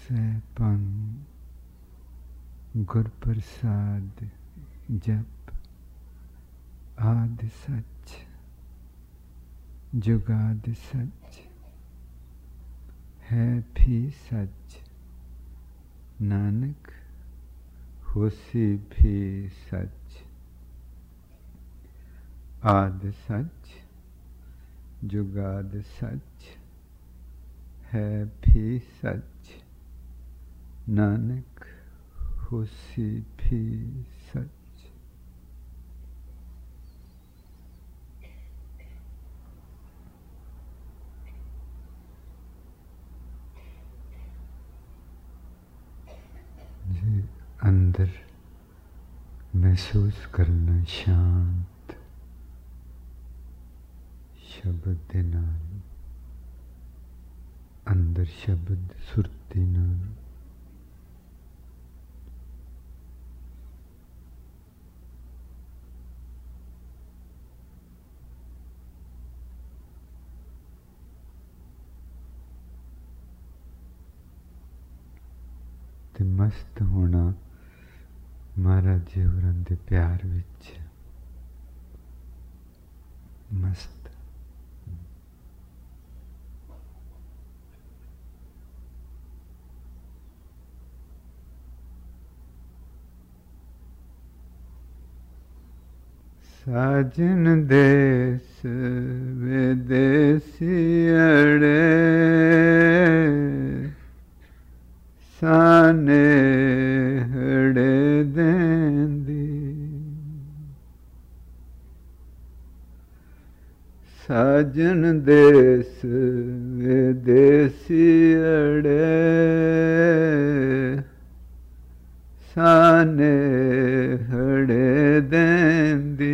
सहपंग गुर प्रसाद जप आदि सच जुगाद सच है भी सच नानक होसी भी सच आदि सच जुगाद सच है भी सच नानक होसी भी सच। जी अंदर महसूस करना शांत शब्द दे नाल अंदर शब्द सुरती नाल ते मस्त होना महाराज जी होरां दे प्यार विच मस्त। साजन देश विदेसी अड़े साने हड़े देंदी साजन देश विदेसी अड़े साने हड़े देंदी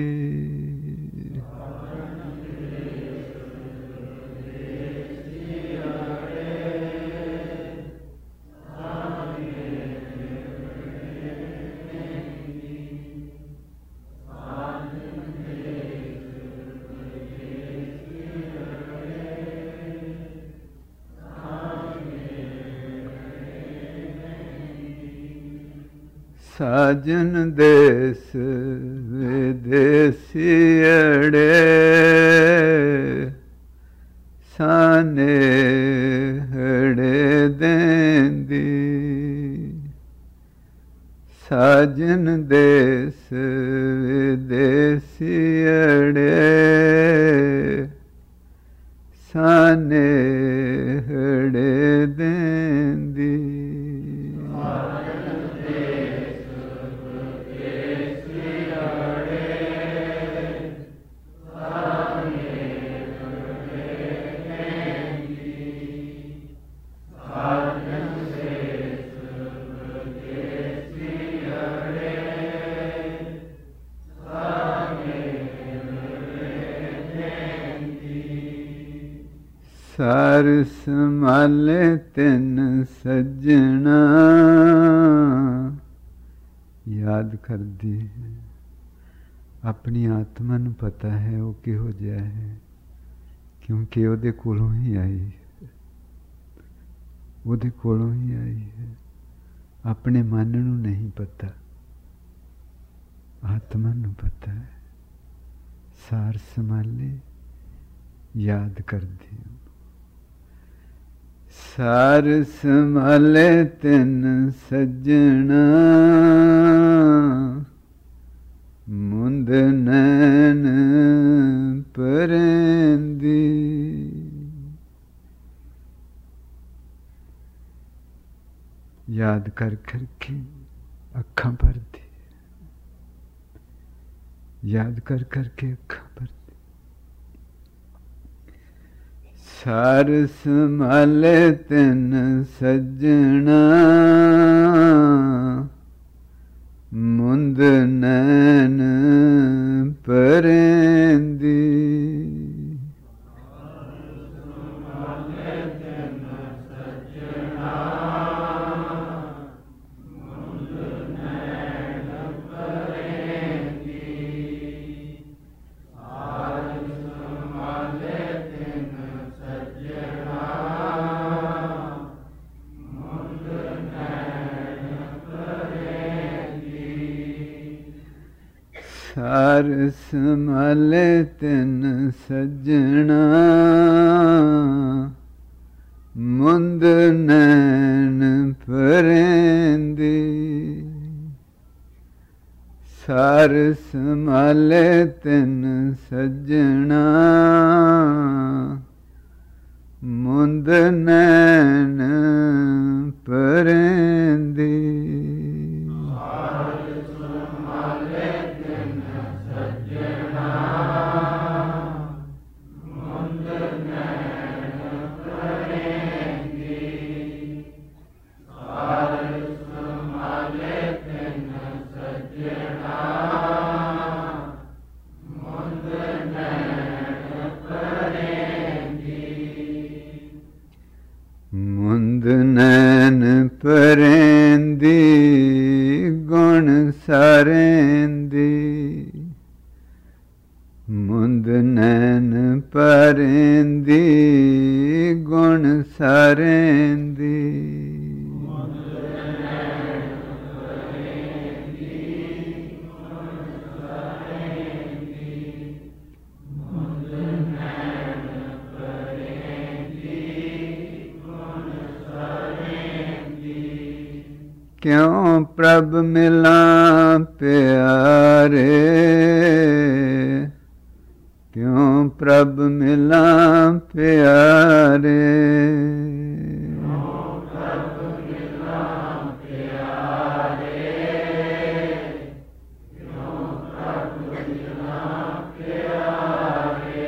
साजन देश विदेसी अड़े साने हड़े देंदी साजन देश विदेसी अड़े साने हड़े देंदी सार संभाले तिन सजना याद कर दी है अपनी आत्मा नूं पता है वो किहो जिहा है क्योंकि उहदे कोलों ही आई है उहदे कोलों ही आई है अपने मन नूं नहीं पता आत्मा नूं पता है सार संभाले याद कर दी सार संभाले तिन सजना मुंद नैन परेंदी याद कर करके अखां भरदी याद कर करके अखां भरदी सार संभाले तिन सजना मुंद नैन परेंदी ਸਾਰ ਸੰਭਾਲੇ ਤਿਨ ਸੱਜਣਾ ਮੁੰਦ ਨੈਣ ਪਰੇਂਦੀ ਸਾਰ ਸੰਭਾਲੇ ਤਿਨ ਸੱਜਣਾ ਮੁੰਦ ਨੈਣ ਪਰੇਂਦੀ ਮੁੰਦ ਨੈਣ ਪਰੇਂਦੀ ਗੁਣ ਸਾਰੇਂਦੀ ਮੁੰਦ ਨੈਣ ਪਰੇਂਦੀ ਗੁਣ ਸਾਰੇਂਦੀ ਕਿਉਂ ਪ੍ਰਭ ਮਿਲਾਂ ਪਿਆਰੇ ਕਿਉਂ ਪ੍ਰਭ ਮਿਲਾਂ ਪਿਆਰੇ ਕਿਉਂ ਪ੍ਰਭ ਮਿਲਾਂ ਪਿਆਰੇ ਕਿਉਂ ਪ੍ਰਭ ਮਿਲਾਂ ਪਿਆਰੇ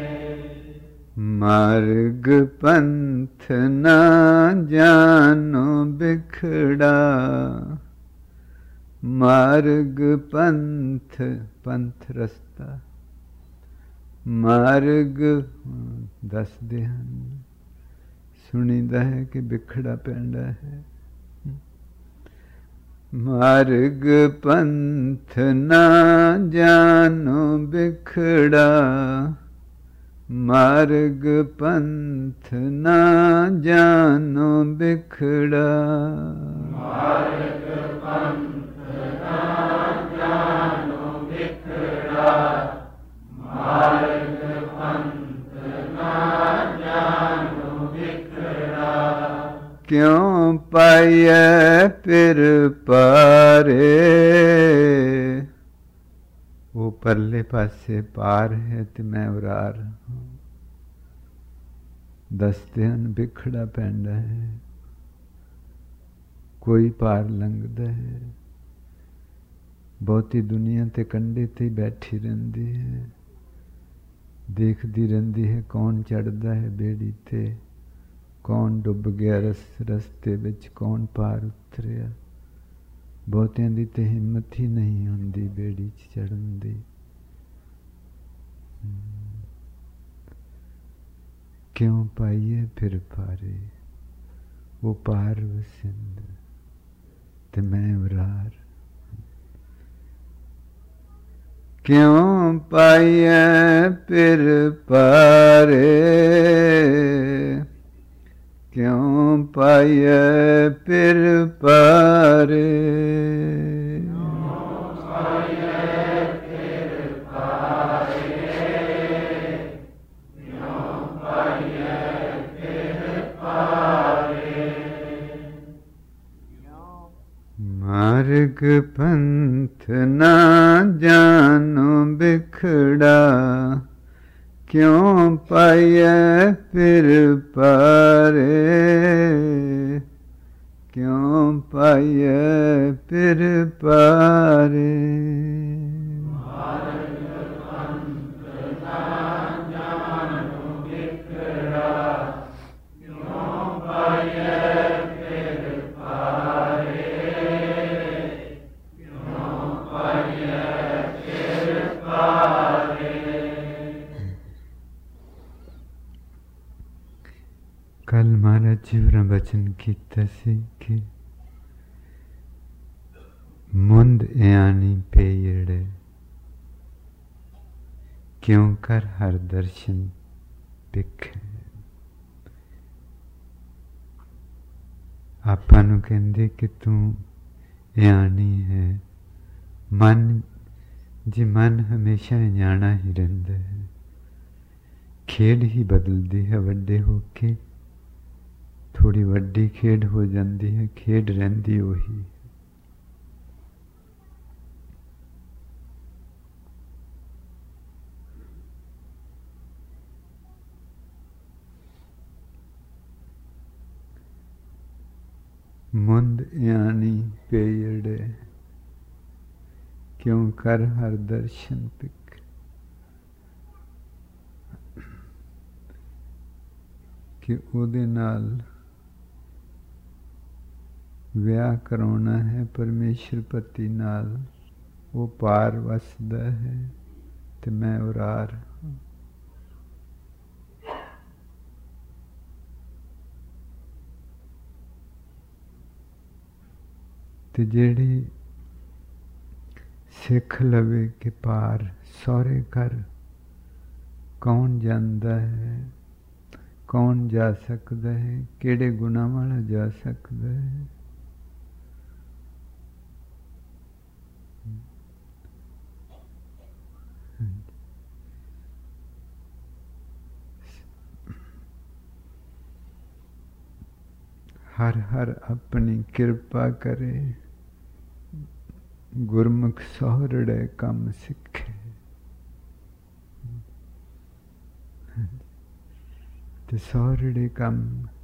ਮਾਰਗ ਪੰਥ ਨਾ ਜਾਨੋ ਬਿਖੜਾ ਮਾਰਗ ਪੰਥ ਪੰਥ ਰਸਤਾ ਮਾਰਗ ਦੱਸਦੇ ਹਨ ਸੁਣੀਦਾ ਹੈ ਕਿ ਬਿਖੜਾ ਪੈਂਦਾ ਹੈ ਮਾਰਗ ਪੰਥ ਨਾ ਜਾਨੋ ਬਿਖੜਾ ਮਾਰਗ ਪੰਥ ਨਾ ਜਾਨੋ ਬਿਖੜਾ ਮਾਰਗ ਪੰਥ ਨਾ ਜਾਨੋ ਬਿਖੜਾ ਮਾਰਗ ਪੰਥ ਨਾ ਜਾਨੋ ਬਿਖੜਾ ਕਿਉਂ ਪਾਈਐ ਫਿਰ ਪਾਰੇ ਉਹ ਪਰਲੇ ਪਾਸੇ ਪਾਰ ਹੈ ਤੇ ਮੈਂ ਉਰਾਰ ਹਾਂ ਦੱਸਦੇ ਹਨ ਬਿਖੜਾ ਪੈਂਦਾ ਹੈ ਕੋਈ ਪਾਰ ਲੰਘਦਾ ਹੈ ਬਹੁਤੀ ਦੁਨੀਆ ਤੇ ਕੰਢੇ ਤੇ ਬੈਠੀ ਰਹਿੰਦੀ ਹੈ ਦੇਖਦੀ ਰਹਿੰਦੀ ਹੈ ਕੌਣ ਚੜ੍ਹਦਾ ਹੈ ਬੇੜੀ ਤੇ ਕੌਣ ਡੁੱਬ ਗਿਆ ਰਸਤੇ ਵਿੱਚ ਕੌਣ ਪਾਰ ਉਤਰਿਆ ਬਹੁਤਿਆਂ ਦੀ ਤੇ ਹਿੰਮਤ ਹੀ ਨਹੀਂ ਹੁੰਦੀ ਬੇੜੀ 'ਚ ਚੜ੍ਹਨ ਦੀ ਕਿਉਂ ਪਾਈਏ ਫਿਰ ਪਾਰੇ ਉਹ ਪਾਰ ਵਸਿੰਦ ਤੇ ਮੈਂ ਉਰਾਰ ਕਿਉਂ ਪਾਈਏ ਫਿਰ ਪਾਰੇ ਕਿਉਂ ਪਾਈਏ ਫਿਰ ਪਾਰੇ ਮਾਰਗ ਪੰਥ ਨਾ ਜਾਨੋ ਬਿਖੜਾ ਕਿਉਂ ਪਾਈਐ ਫਿਰ ਪਾਰੇ ਕਿਉਂ ਪਾਈਐ ਫਿਰ ਪਾਰੇ ਕੱਲ ਮਹਾਰਾਜ ਜੀ ਹੋਰਾਂ ਬਚਨ ਕੀਤਾ ਸੀ ਕਿ ਮੁੰਦ ਇਆਨੀ ਪੇੜੇ ਕਿਉਂ ਕਰ ਹਰ ਦਰਸ਼ਨ ਦਿਖੇ ਆਪਾਂ ਨੂੰ ਕਹਿੰਦੇ ਕਿ ਤੂੰ ਇਆਨੀ ਹੈ ਮਨ जी मन हमेशा अनजाना ही रहता है, खेड ही बदलती है वड्डे होके, थोड़ी वड्डी खेड हो जाती है, खेड रहिंदी उही। मुंद यानी पेयड़े क्यों कर हर दर्शन पिक, कि ਉਹਦੇ ਨਾਲ ਵਿਆਹ ਕਰਾਉਣਾ ਹੈ ਪਰਮੇਸ਼ਰ ਪਤੀ ਨਾਲ, ਉਹ ਪਾਰ ਵਸਦਾ ਹੈ ਤੇ ਮੈਂ ਉਰਾਰ। ਤੇ ਜਿਹੜੀ ਸਿੱਖ ਲਵੇ ਕਿ ਪਾਰ ਸਹੁਰੇ ਘਰ ਕੌਣ ਜਾਂਦਾ ਹੈ, ਕੌਣ ਜਾ ਸਕਦਾ ਹੈ, ਕਿਹੜੇ ਗੁਣਾਂ ਵਾਲਾ ਜਾ ਸਕਦਾ ਹੈ। हर हर अपनी कृपा करे, गुरमुख सोहरड़े कम सिखे। ते सोहरड़े कम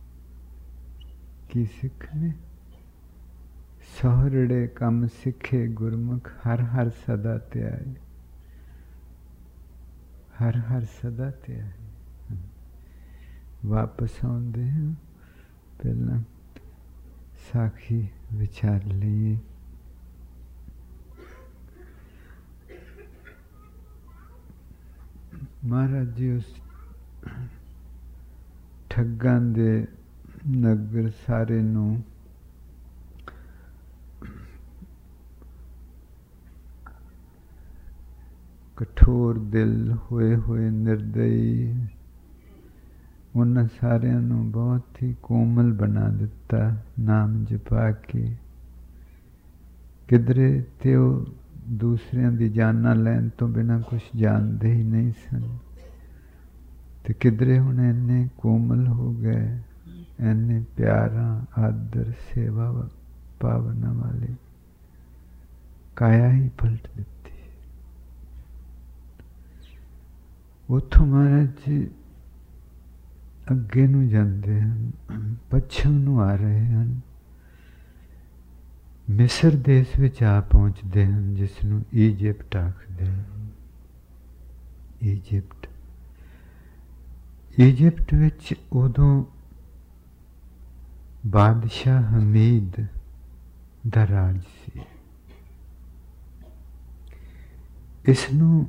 की सिखने, सोहरड़े कम सिखे गुरमुख हर हर सदा त्याए, हर हर सदा त्याए। वापस आउंदे हैं पहला साखी विचार लिए। महाराज जी उस ठग्गां दे नगर सारे नूं कठोर दिल होए होए निर्दयी उन्हां सारियां नूं बहुत ही कोमल बना दिता नाम जपा के। किधरे ते वो दूसरियां दी जाना लैन तो बिना कुछ जानते ही नहीं सन, ते किधरे हुण इन्ने कोमल हो गए, इन्ने प्यारा आदर सेवा पावना वाले, काया ही पलट दिती। उथों महाराज जी ਅੱਗੇ ਨੂੰ ਜਾਂਦੇ ਹਨ, ਪੱਛਮ ਨੂੰ ਆ ਰਹੇ ਹਨ, ਮਿਸਰ ਦੇਸ਼ ਵਿੱਚ ਆ ਪਹੁੰਚਦੇ ਹਨ, ਜਿਸ ਨੂੰ ਈਜਿਪਟ ਆਖਦੇ ਹਨ। ਈਜਿਪਟ ਵਿੱਚ ਉਦੋਂ ਬਾਦਸ਼ਾਹ ਹਮੀਦ ਦਾ ਰਾਜ ਸੀ। ਇਸ ਨੂੰ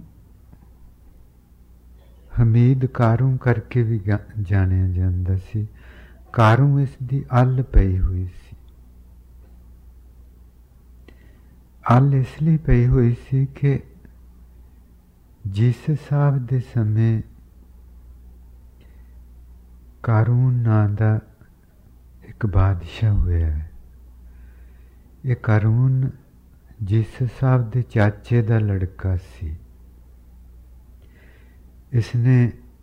ਹਮੀਦ ਕਾਰੂ ਕਰਕੇ ਵੀ ਜਾਣਿਆ ਜਾਂਦਾ ਸੀ। ਕਾਰੂ ਇਸ ਦੀ ਅੱਲ ਪਈ ਹੋਈ ਸੀ। ਅੱਲ ਇਸ ਲਈ ਪਈ ਹੋਈ ਸੀ ਕਿ ਜਿਸ ਸਾਹਿਬ ਦੇ ਸਮੇਂ ਕਾਰੂਨ ਨਾਂ ਦਾ ਇੱਕ ਬਾਦਸ਼ਾਹ ਹੋਇਆ ਹੈ। ਇਹ ਕਾਰੂਨ ਜਿਸ ਸਾਹਿਬ ਦੇ ਚਾਚੇ ਦਾ ਲੜਕਾ ਸੀ। इसने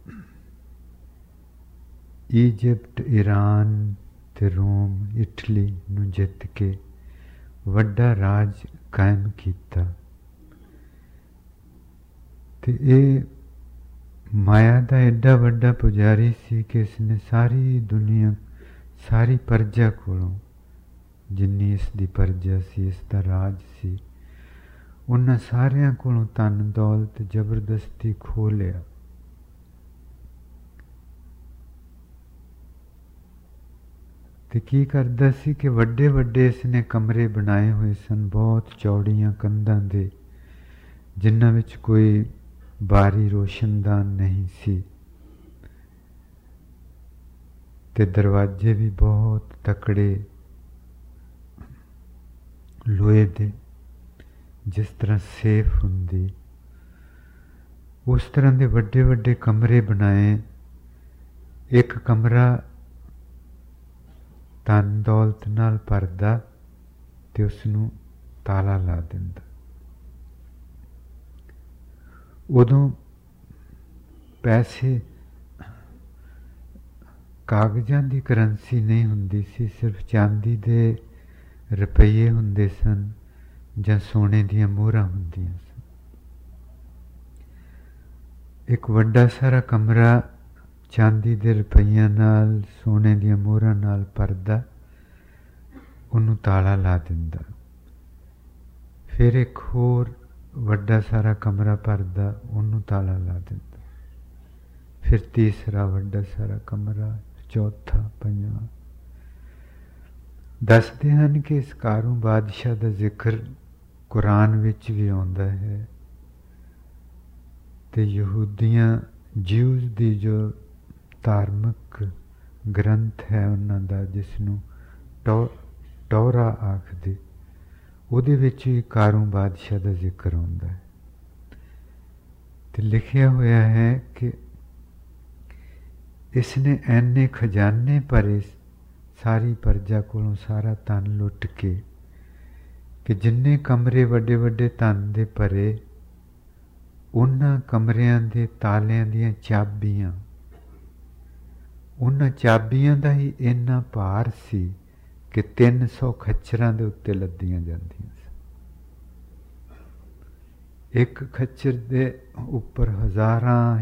ਈਜਿਪਟ, ईरान ਤੇ रोम, इटली ਨੂੰ ਜਿੱਤ ਕੇ ਵੱਡਾ ਰਾਜ ਕਾਇਮ ਕੀਤਾ। ਤੇ ਇਹ ਮਾਇਆ ਦਾ ਐਡਾ ਵੱਡਾ ਪੁਜਾਰੀ ਸੀ ਕਿ ਇਸਨੇ ਸਾਰੀ ਦੁਨੀਆ, ਸਾਰੀ ਪਰਜਾ ਕੋਲੋਂ, ਜਿੰਨੀ ਇਸ ਦੀ ਪਰਜਾ ਸੀ, ਇਸ ਦਾ ਰਾਜ ਸੀ, ਉਹਨਾਂ ਸਾਰਿਆਂ ਕੋਲੋਂ ਧਨ ਦੌਲਤ ਜ਼ਬਰਦਸਤੀ ਖੋਹ ਲਿਆ। ਤੇ ਕੀ ਕਰਦਾ ਸੀ ਕਿ ਵੱਡੇ ਵੱਡੇ ਇਸਨੇ ਕਮਰੇ ਬਣਾਏ ਹੋਏ ਸਨ, ਬਹੁਤ ਚੌੜੀਆਂ ਕੰਧਾਂ ਦੇ, ਜਿਨ੍ਹਾਂ ਵਿੱਚ ਕੋਈ ਬਾਰੀ ਰੋਸ਼ਨਦਾਨ ਨਹੀਂ ਸੀ, ਤੇ ਦਰਵਾਜ਼ੇ ਵੀ ਬਹੁਤ ਤਕੜੇ ਲੋਹੇ ਦੇ, ਜਿਸ ਤਰ੍ਹਾਂ ਸੇਫ ਹੁੰਦੀ, ਉਸ ਤਰ੍ਹਾਂ ਦੇ ਵੱਡੇ ਵੱਡੇ ਕਮਰੇ ਬਣਾਏ। ਇੱਕ ਕਮਰਾ ਧਨ ਦੌਲਤ ਨਾਲ ਭਰਦਾ ਤੇ ਉਸਨੂੰ ਤਾਲਾ ਲਾ ਦਿੰਦਾ। ਉਦੋਂ ਪੈਸੇ ਕਾਗਜ਼ਾਂ ਦੀ ਕਰੰਸੀ ਨਹੀਂ ਹੁੰਦੀ ਸੀ, ਸਿਰਫ ਚਾਂਦੀ ਦੇ ਰੁਪਈਏ ਹੁੰਦੇ ਸਨ ਜਾਂ ਸੋਨੇ ਦੀਆਂ ਮੋਹਰਾਂ ਹੁੰਦੀਆਂ ਸਨ। ਇੱਕ ਵੱਡਾ ਸਾਰਾ ਕਮਰਾ ਚਾਂਦੀ ਦੇ ਰੁਪਈਆਂ ਨਾਲ, ਸੋਨੇ ਦੀਆਂ ਮੋਹਰਾਂ ਨਾਲ ਭਰਦਾ, ਉਹਨੂੰ ਤਾਲਾ ਲਾ ਦਿੰਦਾ। ਫਿਰ ਇੱਕ ਹੋਰ ਵੱਡਾ ਸਾਰਾ ਕਮਰਾ ਭਰਦਾ, ਉਹਨੂੰ ਤਾਲਾ ਲਾ ਦਿੰਦਾ। ਫਿਰ ਤੀਸਰਾ ਵੱਡਾ ਸਾਰਾ ਕਮਰਾ, ਚੌਥਾ, ਪੰਜਵਾਂ। ਦੱਸਦੇ ਹਨ ਕਿ ਇਸ ਕਾਰੂ ਬਾਦਸ਼ਾਹ ਦਾ ਜ਼ਿਕਰ ਕੁਰਾਨ ਵਿੱਚ ਵੀ ਆਉਂਦਾ ਹੈ, ਤੇ ਯਹੂਦੀਆਂ, ਜਿਊਜ਼ ਦੀ ਜੋ ਧਾਰਮਿਕ ਗ੍ਰੰਥ ਹੈ ਉਹਨਾਂ ਦਾ, ਜਿਸ ਨੂੰ ਟੋਰਾ ਆਖਦੇ, ਉਹਦੇ ਵਿੱਚ ਵੀ ਕਾਰੂ ਬਾਦਸ਼ਾਹ ਦਾ ਜ਼ਿਕਰ ਆਉਂਦਾ ਹੈ। ਤੇ ਲਿਖਿਆ ਹੋਇਆ ਹੈ ਕਿ ਇਸਨੇ ਐਨੇ ਖਜ਼ਾਨੇ ਭਰੇ ਸਾਰੀ ਪ੍ਰਜਾ ਕੋਲੋਂ ਸਾਰਾ ਧਨ ਲੁੱਟ ਕੇ, ਕਿ ਜਿੰਨੇ ਕਮਰੇ ਵੱਡੇ ਵੱਡੇ ਧਨ ਦੇ ਭਰੇ, ਉਹਨਾਂ ਕਮਰਿਆਂ ਦੇ ਤਾਲਿਆਂ ਦੀਆਂ ਚਾਬੀਆਂ, ਉਹਨਾਂ ਚਾਬੀਆਂ ਦਾ ਹੀ ਇੰਨਾ ਭਾਰ ਸੀ ਕਿ 300 ਖੱਚਰਾਂ ਦੇ ਉੱਤੇ ਲੱਦੀਆਂ ਜਾਂਦੀਆਂ ਸਨ। ਇੱਕ ਖੱਚਰ ਦੇ ਉੱਪਰ ਹਜ਼ਾਰਾਂ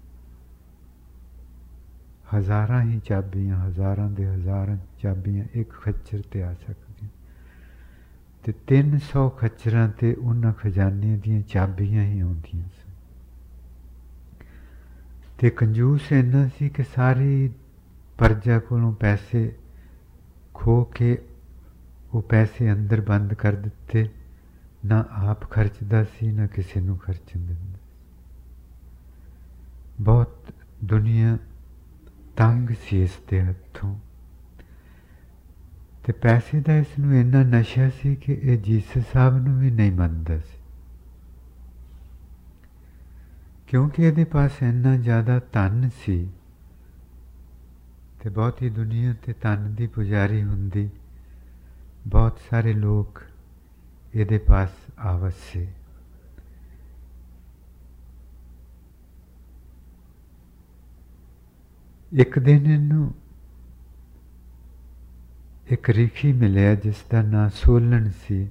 ਹੀ ਚਾਬੀਆਂ, ਹਜ਼ਾਰਾਂ ਦੇ ਹਜ਼ਾਰਾਂ ਚਾਬੀਆਂ ਇੱਕ ਖੱਚਰ ਤੇ ਆ ਸਕਦੀਆਂ, ਤੇ 300 ਖੱਚਰਾਂ ਤੇ ਉਹਨਾਂ ਖਜ਼ਾਨੇ ਦੀਆਂ ਚਾਬੀਆਂ ਹੀ ਆਉਂਦੀਆਂ ਸਨ। ਤੇ ਕੰਜੂਸ ਇੰਨਾ ਸੀ ਕਿ ਸਾਰੀ ਪ੍ਰਜਾ ਕੋਲੋਂ ਪੈਸੇ ਖੋ ਕੇ ਉਹ ਪੈਸੇ ਅੰਦਰ ਬੰਦ ਕਰ ਦਿੱਤੇ, ਨਾ ਆਪ ਖਰਚਦਾ ਸੀ, ਨਾ ਕਿਸੇ ਨੂੰ ਖਰਚਣ ਦਿੰਦਾ। ਬਹੁਤ ਦੁਨੀਆ ਤੰਗ ਸੀ ਇਸ ਦੇ ਹੱਥੋਂ, ਤੇ ਪੈਸੇ ਦਾ ਇਸ ਨੂੰ ਇੰਨਾ ਨਸ਼ਾ ਸੀ ਕਿ ਇਹ ਜੀਸਸ ਸਾਹਿਬ ਨੂੰ ਵੀ ਨਹੀਂ ਮੰਨਦਾ ਸੀ, ਕਿਉਂਕਿ ਇਹਦੇ ਪਾਸ ਇੰਨਾ ਜ਼ਿਆਦਾ ਧਨ ਸੀ। ਤੇ ਬਹੁਤੀ ਦੁਨੀਆ ਤੇ ਧਨ ਦੀ ਪੁਜਾਰੀ ਹੁੰਦੀ, ਬਹੁਤ ਸਾਰੇ ਲੋਕ ਇਹਦੇ ਪਾਸ ਆਵਤ ਸੀ। ਇੱਕ ਦਿਨ ਇਹਨੂੰ ਇੱਕ ਰਿਖੀ ਮਿਲਿਆ ਜਿਸ ਦਾ ਨਾਂ ਸੋਲਣ ਸੀ।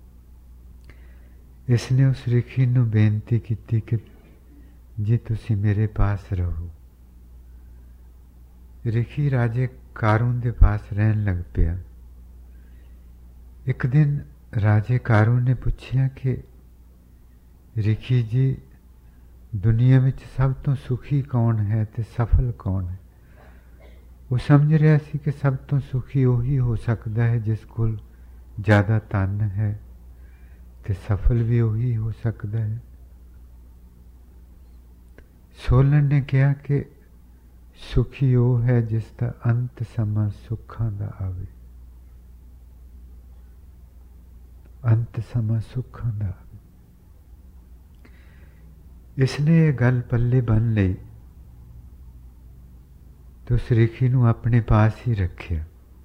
ਇਸਨੇ ਉਸ ਰਿਖੀ ਨੂੰ ਬੇਨਤੀ ਕੀਤੀ ਕਿ ਜੀ ਤੁਸੀਂ ਮੇਰੇ ਪਾਸ ਰਹੋ। ਰਿਖੀ ਰਾਜੇ ਕਾरून ਦੇ ਪਾਸ ਰਹਿਣ ਲੱਗ ਪਿਆ। ਇੱਕ ਦਿਨ ਰਾਜੇ ਕਾरून ਨੇ ਪੁੱਛਿਆ ਕਿ ਰਿਖੀ ਜੀ, ਦੁਨੀਆ ਵਿੱਚ ਸਭ ਤੋਂ ਸੁਖੀ ਕੌਣ ਹੈ ਤੇ ਸਫਲ ਕੌਣ ਹੈ? ਉਹ ਸਮਝ ਰਿਹਾ ਸੀ ਕਿ ਸਭ ਤੋਂ ਸੁਖੀ ਉਹੀ ਹੋ ਸਕਦਾ ਹੈ ਜਿਸ ਕੋਲ ਜ਼ਿਆਦਾ ਧਨ ਹੈ, ਤੇ ਸਫਲ ਵੀ ਉਹੀ ਹੋ ਸਕਦਾ ਹੈ। ਸੋਲਨ ਨੇ ਕਿਹਾ ਕਿ ਸੁਖੀ ਉਹ ਹੈ ਜਿਸ ਦਾ ਅੰਤ ਸਮਾਂ ਸੁੱਖਾਂ ਦਾ ਆਵੇ, ਅੰਤ ਸਮਾਂ ਸੁੱਖਾਂ ਦਾ ਆਵੇ। ਇਸਨੇ ਇਹ ਗੱਲ ਪੱਲੇ ਬੰਨ ਲਈ ਤੇ ਉਸ ਰਿਖੀ ਨੂੰ ਆਪਣੇ ਪਾਸ ਹੀ ਰੱਖਿਆ।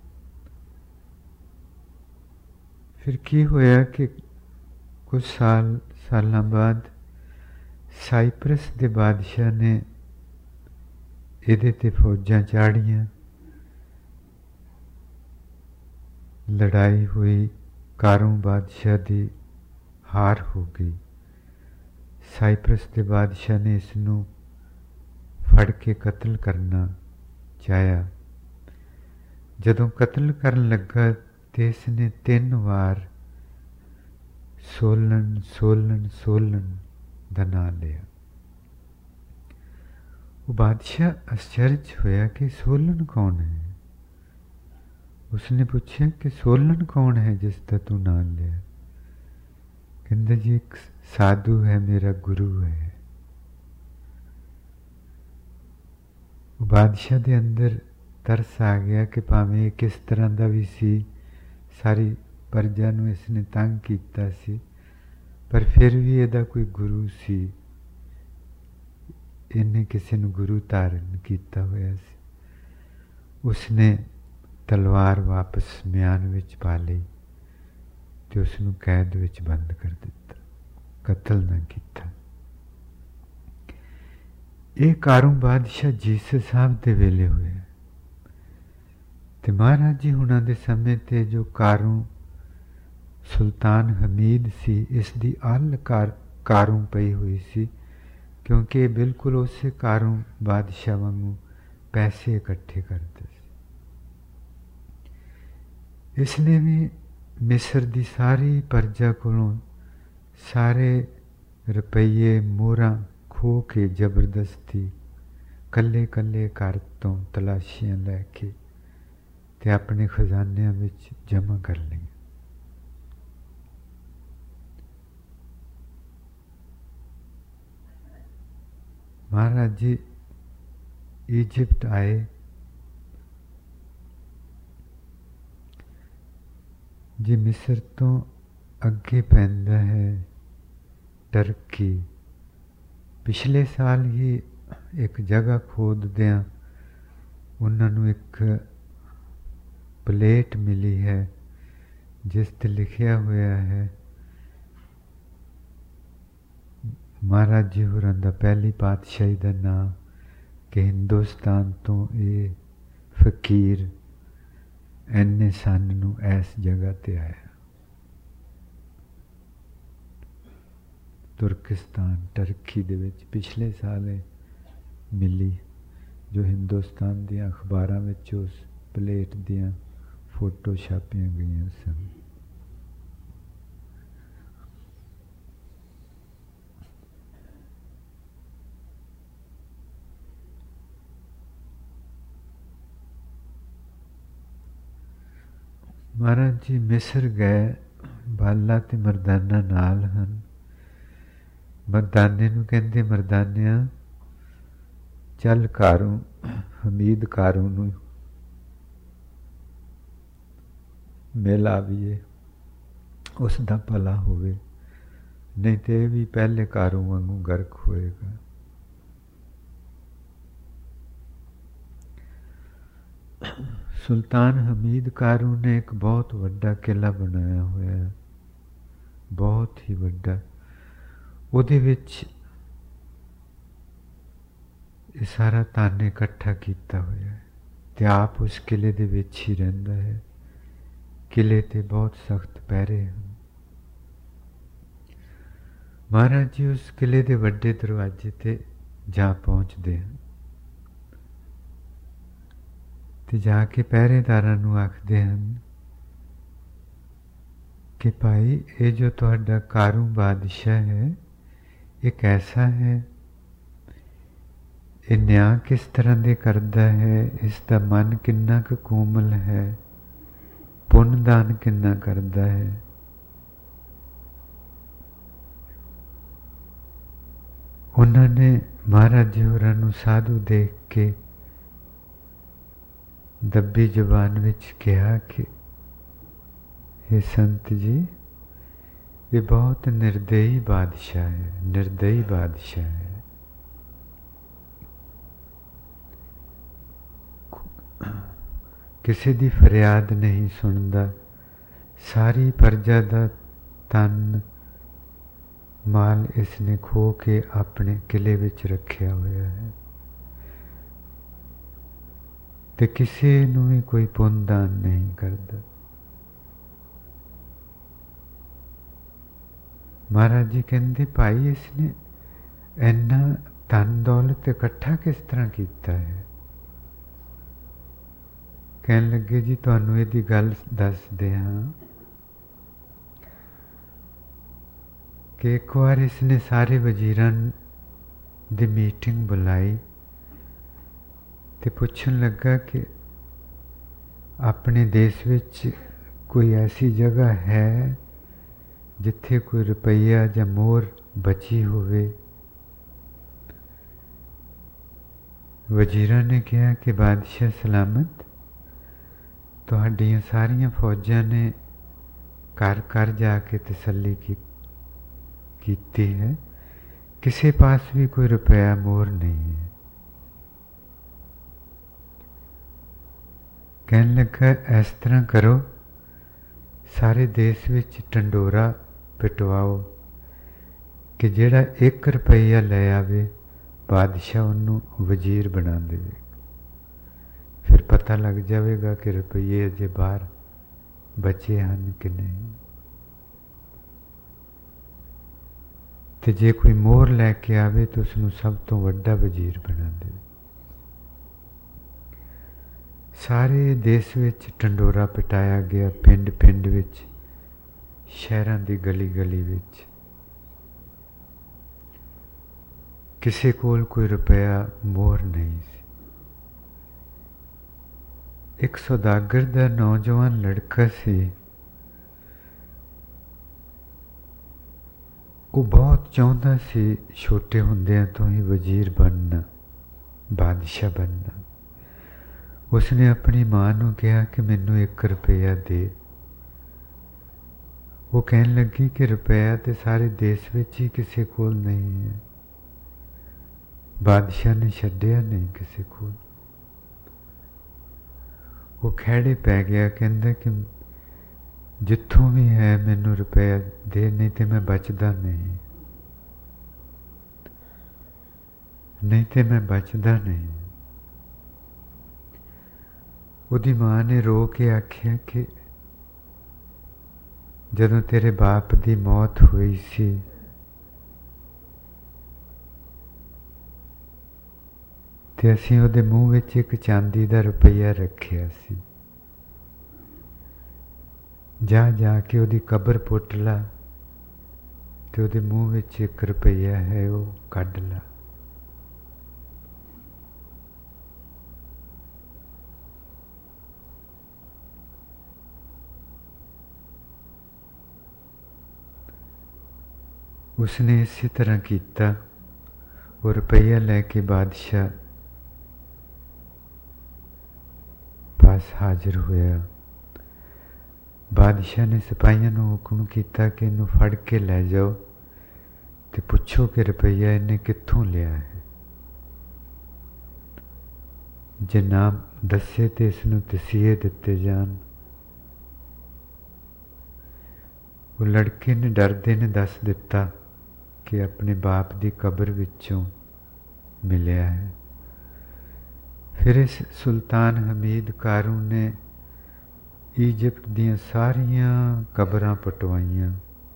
ਫਿਰ ਕੀ ਹੋਇਆ ਕਿ ਕੁਝ ਸਾਲਾਂ ਬਾਅਦ ਸਾਈਪਰਸ ਦੇ ਬਾਦਸ਼ਾਹ ਨੇ ਇਹਦੇ ਤੇ ਫੌਜਾਂ ਚਾੜੀਆਂ, ਲੜਾਈ ਹੋਈ, ਕਾਰੂ ਬਾਦਸ਼ਾਹ ਦੀ ਹਾਰ ਹੋ ਗਈ। ਸਾਈਪਰਸ ਦੇ ਬਾਦਸ਼ਾਹ ਨੇ ਇਸ ਨੂੰ ਫੜ ਕੇ ਕਤਲ ਕਰਨਾ ਚਾਹਿਆ। ਜਦੋਂ ਕਤਲ ਕਰਨ ਲੱਗਾ ਤੇ ਇਸ ਨੇ 3 ਵਾਰ ਸੋਲਨ ਸੋਲਨ ਸੋਲਨ ਦਾ ਨਾਂ ਲਿਆ। ਉਹ ਬਾਦਸ਼ਾਹ ਅਚਰਜ ਹੋਇਆ ਕਿ ਸੋਲਨ ਕੌਣ ਹੈ। ਉਸਨੇ ਪੁੱਛਿਆ ਕਿ ਸੋਲਨ ਕੌਣ ਹੈ ਜਿਸ ਦਾ ਤੂੰ ਨਾਂ ਲਿਆ? ਕਹਿੰਦਾ ਜੀ ਇੱਕ ਸਾਧੂ ਹੈ, ਮੇਰਾ ਗੁਰੂ ਹੈ। ਉਹ ਬਾਦਸ਼ਾਹ ਦੇ ਅੰਦਰ ਤਰਸ ਆ ਗਿਆ ਕਿ ਭਾਵੇਂ ਇਹ ਕਿਸ ਤਰ੍ਹਾਂ ਦਾ ਵੀ ਸੀ, ਸਾਰੀ ਪ੍ਰਜਾ ਨੂੰ ਇਸਨੇ ਤੰਗ ਕੀਤਾ ਸੀ, ਪਰ ਫਿਰ ਵੀ ਇਹਦਾ ਕੋਈ ਗੁਰੂ ਸੀ। ਇਹਨੇ ਕਿਸੇ ਨੂੰ ਗੁਰੂ ਧਾਰਨ ਕੀਤਾ ਹੋਇਆ ਸੀ। ਉਸਨੇ ਤਲਵਾਰ ਵਾਪਸ ਮਿਆਨ ਵਿੱਚ ਪਾ ਲਈ ਤੇ ਉਸ ਨੂੰ ਕੈਦ ਵਿੱਚ ਬੰਦ ਕਰ ਦਿੱਤਾ, ਕਤਲ ਨਾ ਕੀਤਾ। ਇਹ ਕਾਰੂ ਬਾਦਸ਼ਾਹ ਜੀਸਸ ਸਾਹਿਬ ਦੇ ਵੇਲੇ ਹੋਇਆ। ਤੇ ਮਹਾਰਾਜ ਜੀ ਹੁਣਾਂ ਦੇ ਸਮੇਂ ਤੇ ਜੋ ਕਾਰੂ ਸੁਲਤਾਨ ਹਮੀਦ ਸੀ, ਇਸ ਦੀ ਅੱਲ ਕਾਰੂ ਪਈ ਹੋਈ ਸੀ, ਕਿਉਂਕਿ ਇਹ ਬਿਲਕੁਲ ਉਸੇ ਕਾਰੂ ਬਾਦਸ਼ਾਹ ਵਾਂਗੂ ਪੈਸੇ ਇਕੱਠੇ ਕਰਦਾ ਸੀ। ਇਸ ਨੇ ਵੀ ਮਿਸਰ ਦੀ ਸਾਰੀ ਪਰਜਾ ਕੋਲੋਂ ਸਾਰੇ ਰੁਪਈਏ ਮੋਹਰਾਂ ਖੋਹ ਕੇ ਜ਼ਬਰਦਸਤੀ ਕੱਲੇ ਕੱਲੇ ਘਰ ਤੋਂ ਤਲਾਸ਼ੀਆਂ ਲੈ ਕੇ ਤੇ ਆਪਣੇ ਖਜ਼ਾਨਿਆਂ ਵਿੱਚ ਜਮ੍ਹਾਂ ਕਰ ਲਈਆਂ। ਮਹਾਰਾਜ ਜੀ ਇਜਿਪਟ ਆਏ। ਜੇ ਮਿਸਰ ਤੋਂ ਅੱਗੇ ਪੈਂਦਾ ਹੈ ਟਰਕੀ। ਪਿਛਲੇ ਸਾਲ ਹੀ ਇੱਕ ਜਗ੍ਹਾ ਖੋਦਦਿਆਂ ਉਹਨਾਂ ਨੂੰ ਇੱਕ ਪਲੇਟ ਮਿਲੀ ਹੈ ਜਿਸ ਤੇ ਲਿਖਿਆ ਹੋਇਆ ਹੈ ਮਹਾਰਾਜ ਜੀ ਹੋਰਾਂ ਦਾ ਪਹਿਲੀ ਪਾਤਸ਼ਾਹੀ ਦਾ ਨਾਂ, ਕਿ ਹਿੰਦੁਸਤਾਨ ਤੋਂ ਇਹ ਫਕੀਰ ਇੰਨੇ ਸੰਨ ਨੂੰ ਇਸ ਜਗ੍ਹਾ ਤੇ ਆਇਆ। ਤੁਰਕਿਸਤਾਨ ਟਰਕੀ ਦੇ ਵਿੱਚ ਪਿਛਲੇ ਸਾਲ ਇਹ ਮਿਲੀ, ਜੋ ਹਿੰਦੁਸਤਾਨ ਦੀਆਂ ਅਖਬਾਰਾਂ ਵਿੱਚ ਉਸ ਪਲੇਟ ਦੀਆਂ ਫੋਟੋ ਛਾਪੀਆਂ ਗਈਆਂ ਸਨ। ਮਹਾਰਾਜ ਜੀ ਮਿਸਰ ਗਏ, ਬਾਲਾ ਤੇ ਮਰਦਾਨਾ ਨਾਲ ਹਨ। ਮਰਦਾਨੇ ਨੂੰ ਕਹਿੰਦੇ, ਮਰਦਾਨਿਆਂ ਚੱਲ ਕਾਰੂ ਹਮੀਦ ਕਾਰੂ ਨੂੰ ਮਿਲ ਆਵੀਏ, ਉਸ ਦਾ ਭਲਾ ਹੋਵੇ, ਨਹੀਂ ਤੇ ਇਹ ਵੀ ਪਹਿਲੇ ਕਾਰੂ ਵਾਂਗੂ ਗਰਕ ਹੋਏਗਾ। ਸੁਲਤਾਨ ਹਮੀਦ ਕਾਰੂ ਨੇ ਇੱਕ ਬਹੁਤ ਵੱਡਾ ਕਿਲਾ ਬਣਾਇਆ ਹੋਇਆ, ਬਹੁਤ ਹੀ ਵੱਡਾ। ਉਹਦੇ ਵਿੱਚ ਇਹ ਸਾਰਾ ਧਨ ਇਕੱਠਾ ਕੀਤਾ ਹੋਇਆ ਹੈ ਤੇ ਆਪ ਉਸ ਕਿਲੇ ਦੇ ਵਿੱਚ ਹੀ ਰਹਿੰਦਾ ਹੈ। ਕਿਲੇ ਤੇ ਬਹੁਤ ਸਖਤ ਪਹਿਰੇ ਹਨ। ਮਹਾਰਾਜ ਜੀ ਉਸ ਕਿਲੇ ਦੇ ਵੱਡੇ ਦਰਵਾਜ਼ੇ ਤੇ ਜਾ ਪਹੁੰਚਦੇ ਹਨ ਤੇ ਜਾ ਕੇ ਪਹਿਰੇਦਾਰਾਂ ਨੂੰ ਆਖਦੇ ਹਨ ਕਿ ਭਾਈ, ਇਹ ਜੋ ਤੁਹਾਡਾ ਕਾਰੂ ਬਾਦਸ਼ਾਹ ਹੈ, ਇਹ ਕੈਸਾ ਹੈ? ਇਹ ਨਿਆਂ ਕਿਸ ਤਰ੍ਹਾਂ ਦੇ ਕਰਦਾ ਹੈ? ਇਸ ਦਾ ਮਨ ਕਿੰਨਾ ਕੁ ਕੋਮਲ ਹੈ? ਪੁੰਨ ਦਾਨ ਕਿੰਨਾ ਕਰਦਾ ਹੈ? ਉਹਨਾਂ ਨੇ ਮਹਾਰਾਜ ਜੀ ਹੋਰਾਂ ਨੂੰ ਸਾਧੂ ਦੇਖ ਕੇ ਦੱਬੀ ਜ਼ੁਬਾਨ ਵਿੱਚ ਕਿਹਾ ਕਿ ਇਹ ਸੰਤ ਜੀ, ਇਹ ਬਹੁਤ ਨਿਰਦਈ ਬਾਦਸ਼ਾਹ ਹੈ, ਨਿਰਦਈ ਬਾਦਸ਼ਾਹ ਹੈ। ਕਿਸੇ ਦੀ ਫਰਿਆਦ ਨਹੀਂ ਸੁਣਦਾ, ਸਾਰੀ ਪਰਜਾ ਦਾ ਤਨ ਮਾਲ ਇਸ ਨੇ ਖੋ ਕੇ ਆਪਣੇ ਕਿਲੇ ਵਿੱਚ ਰੱਖਿਆ ਹੋਇਆ ਹੈ ਤੇ ਕਿਸੇ ਨੂੰ ਵੀ ਕੋਈ ਪੁੰਨ ਦਾਨ ਨਹੀਂ ਕਰਦਾ। ਮਹਾਰਾਜ ਜੀ ਕਹਿੰਦੇ, ਭਾਈ, ਇਸਨੇ ਇੰਨਾ ਧਨ ਦੌਲਤ ਇਕੱਠਾ ਕਿਸ ਤਰ੍ਹਾਂ ਕੀਤਾ ਹੈ? ਕਹਿਣ ਲੱਗੇ, ਜੀ ਤੁਹਾਨੂੰ ਇਹਦੀ ਗੱਲ ਦੱਸਦੇ ਹਾਂ ਕਿ ਇੱਕ ਵਾਰ ਇਸਨੇ ਸਾਰੇ ਵਜ਼ੀਰਾਂ ਦੀ ਮੀਟਿੰਗ ਬੁਲਾਈ ਤੇ ਪੁੱਛਣ ਲੱਗਾ ਕਿ ਆਪਣੇ ਦੇਸ਼ ਵਿੱਚ ਕੋਈ ਐਸੀ ਜਗ੍ਹਾ ਹੈ ਜਿੱਥੇ ਕੋਈ ਰੁਪਈਆ ਜਾਂ ਮੋਹਰ ਬਚੀ ਹੋਵੇ। ਵਜ਼ੀਰਾਂ ਨੇ ਕਿਹਾ ਕਿ ਬਾਦਸ਼ਾਹ ਸਲਾਮਤ, ਤੁਹਾਡੀਆਂ ਸਾਰੀਆਂ ਫੌਜਾਂ ਨੇ ਘਰ ਘਰ ਜਾ ਕੇ ਤਸੱਲੀ ਕੀਤੀ ਹੈ, ਕਿਸੇ ਪਾਸ ਵੀ ਕੋਈ ਰੁਪਇਆ ਮੋਹਰ ਨਹੀਂ ਹੈ। ਕਹਿਣ ਲੱਗਾ, ਇਸ ਤਰ੍ਹਾਂ ਕਰੋ, ਸਾਰੇ ਦੇਸ਼ ਵਿੱਚ ਢੰਡੋਰਾ ਪਿਟਵਾਓ ਕਿ ਜਿਹੜਾ 1 ਰੁਪਈਆ ਲੈ ਆਵੇ ਬਾਦਸ਼ਾਹ ਉਹਨੂੰ ਵਜ਼ੀਰ ਬਣਾ ਦੇਵੇ। ਫਿਰ ਪਤਾ ਲੱਗ ਜਾਵੇਗਾ ਕਿ ਰੁਪਈਏ ਅਜੇ ਬਾਹਰ ਬਚੇ ਹਨ ਕਿ ਨਹੀਂ। ਤੇ ਜੇ ਕੋਈ ਮੋਹਰ ਲੈ ਕੇ ਆਵੇ ਤਾਂ ਉਸਨੂੰ ਸਭ ਤੋਂ ਵੱਡਾ ਵਜ਼ੀਰ ਬਣਾ ਦੇਵੇ। ਸਾਰੇ ਦੇਸ਼ ਵਿੱਚ ਢੰਡੋਰਾ ਪਿਟਾਇਆ ਗਿਆ, ਪਿੰਡ ਪਿੰਡ ਵਿੱਚ, ਸ਼ਹਿਰਾਂ ਦੀ ਗਲੀ ਗਲੀ ਵਿੱਚ। ਕਿਸੇ ਕੋਲ ਕੋਈ ਰੁਪਇਆ ਮੋਹਰ ਨਹੀਂ ਸੀ। ਇੱਕ ਸੌਦਾਗਰ ਦਾ ਨੌਜਵਾਨ ਲੜਕਾ ਸੀ। ਉਹ ਬਹੁਤ ਚਾਹੁੰਦਾ ਸੀ ਛੋਟੇ ਹੁੰਦਿਆਂ ਤੋਂ ਹੀ ਵਜ਼ੀਰ ਬਣਨਾ, ਬਾਦਸ਼ਾਹ ਬਣਨਾ। ਉਸਨੇ ਆਪਣੀ ਮਾਂ ਨੂੰ ਕਿਹਾ ਕਿ ਮੈਨੂੰ 1 ਰੁਪਇਆ ਦੇ। ਉਹ ਕਹਿਣ ਲੱਗੀ ਕਿ ਰੁਪਇਆ ਤੇ ਸਾਰੇ ਦੇਸ਼ ਵਿੱਚ ਹੀ ਕਿਸੇ ਕੋਲ ਨਹੀਂ ਹੈ। ਬਾਦਸ਼ਾਹ ਨੇ ਛੱਡਿਆ ਨਹੀਂ ਕਿਸੇ ਕੋਲ। ਉਹ ਖਹਿੜੇ ਪੈ ਗਿਆ, ਕਹਿੰਦਾ ਕਿ ਜਿੱਥੋਂ ਵੀ ਹੈ ਮੈਨੂੰ ਰੁਪਇਆ ਦੇ, ਨਹੀਂ ਤੇ ਮੈਂ ਬਚਦਾ ਨਹੀਂ, ਨਹੀਂ ਤੇ ਮੈਂ ਬਚਦਾ ਨਹੀਂ। ਉਹਦੀ ਮਾਂ ਨੇ ਰੋ ਕੇ ਆਖਿਆ ਕਿ ਜਦੋਂ ਤੇਰੇ ਬਾਪ ਦੀ ਮੌਤ ਹੋਈ ਸੀ ਤੇ ਅਸੀਂ ਉਹਦੇ ਮੂੰਹ ਵਿੱਚ ਇੱਕ ਚਾਂਦੀ ਦਾ ਰੁਪਈਆ ਰੱਖਿਆ ਸੀ। ਜਾ ਜਾ ਕੇ ਉਹਦੀ ਕਬਰ ਪੁੱਟ ਲਾ ਤੇ ਉਹਦੇ ਮੂੰਹ ਵਿੱਚ 1 ਰੁਪਈਆ ਹੈ, ਉਹ ਕੱਢ ਲਾ। ਉਸਨੇ ਇਸੇ ਤਰ੍ਹਾਂ ਕੀਤਾ। ਉਹ ਰੁਪਈਆ ਲੈ ਕੇ ਬਾਦਸ਼ਾਹ ਪਾਸ ਹਾਜ਼ਰ ਹੋਇਆ। ਬਾਦਸ਼ਾਹ ਨੇ ਸਿਪਾਹੀਆਂ ਨੂੰ ਹੁਕਮ ਕੀਤਾ ਕਿ ਇਹਨੂੰ ਫੜ ਕੇ ਲੈ ਜਾਓ ਤੇ ਪੁੱਛੋ ਕਿ ਰੁਪਈਆ ਇਹਨੇ ਕਿੱਥੋਂ ਲਿਆ ਹੈ। ਜੇ ਨਾ ਦੱਸੇ ਤੇ ਇਸ ਨੂੰ ਤਸੀਹੇ ਦਿੱਤੇ ਜਾਣ। ਉਹ ਲੜਕੇ ਨੇ ਡਰਦੇ ਨੇ ਦੱਸ ਦਿੱਤਾ ਕਿ ਆਪਣੇ ਬਾਪ ਦੀ ਕਬਰ ਵਿੱਚੋਂ ਮਿਲਿਆ ਹੈ। ਫਿਰ ਇਸ ਸੁਲਤਾਨ ਹਮੀਦ ਕਾਰੂ ਨੇ ਈਜਿਪਟ ਦੀਆਂ ਸਾਰੀਆਂ ਕਬਰਾਂ ਪਟਵਾਈਆਂ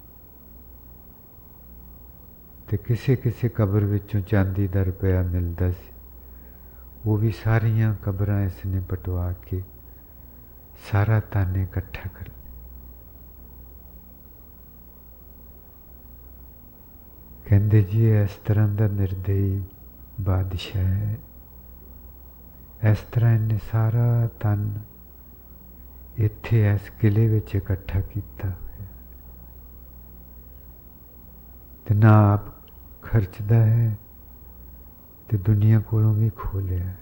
ਤੇ ਕਿਸੇ ਕਿਸੇ ਕਬਰ ਵਿੱਚੋਂ ਚਾਂਦੀ ਦਾ ਰੁਪਇਆ ਮਿਲਦਾ ਸੀ। ਉਹ ਵੀ ਸਾਰੀਆਂ ਕਬਰਾਂ ਇਸ ਨੇ ਪਟਵਾ ਕੇ ਸਾਰਾ ਧਨ ਇਕੱਠਾ ਕਰ ਲਿਆ। ਕਹਿੰਦੇ ਜੀ ਇਹ ਇਸ ਤਰ੍ਹਾਂ ਦਾ ਨਿਰਦਈ ਬਾਦਸ਼ਾਹ ਹੈ। ਇਸ ਤਰ੍ਹਾਂ ਇਹਨੇ ਸਾਰਾ ਧਨ ਇੱਥੇ ਇਸ ਕਿਲੇ ਵਿੱਚ ਇਕੱਠਾ ਕੀਤਾ ਹੋਇਆ ਤੇ ਨਾ ਆਪ ਖਰਚਦਾ ਹੈ ਤੇ ਦੁਨੀਆ ਕੋਲੋਂ ਵੀ ਖੋਹ ਲਿਆ ਹੈ।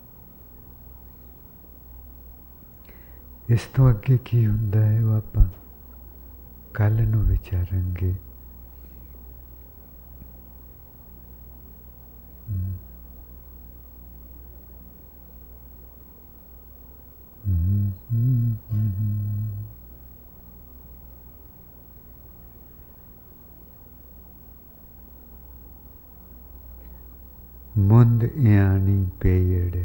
ਇਸ ਤੋਂ ਅੱਗੇ ਕੀ ਹੁੰਦਾ ਹੈ ਉਹ ਆਪਾਂ ਕੱਲ੍ਹ ਨੂੰ ਵਿਚਾਰਾਂਗੇ। ਮੁੰਦ ਇਆਣੀ ਪੇੜੇ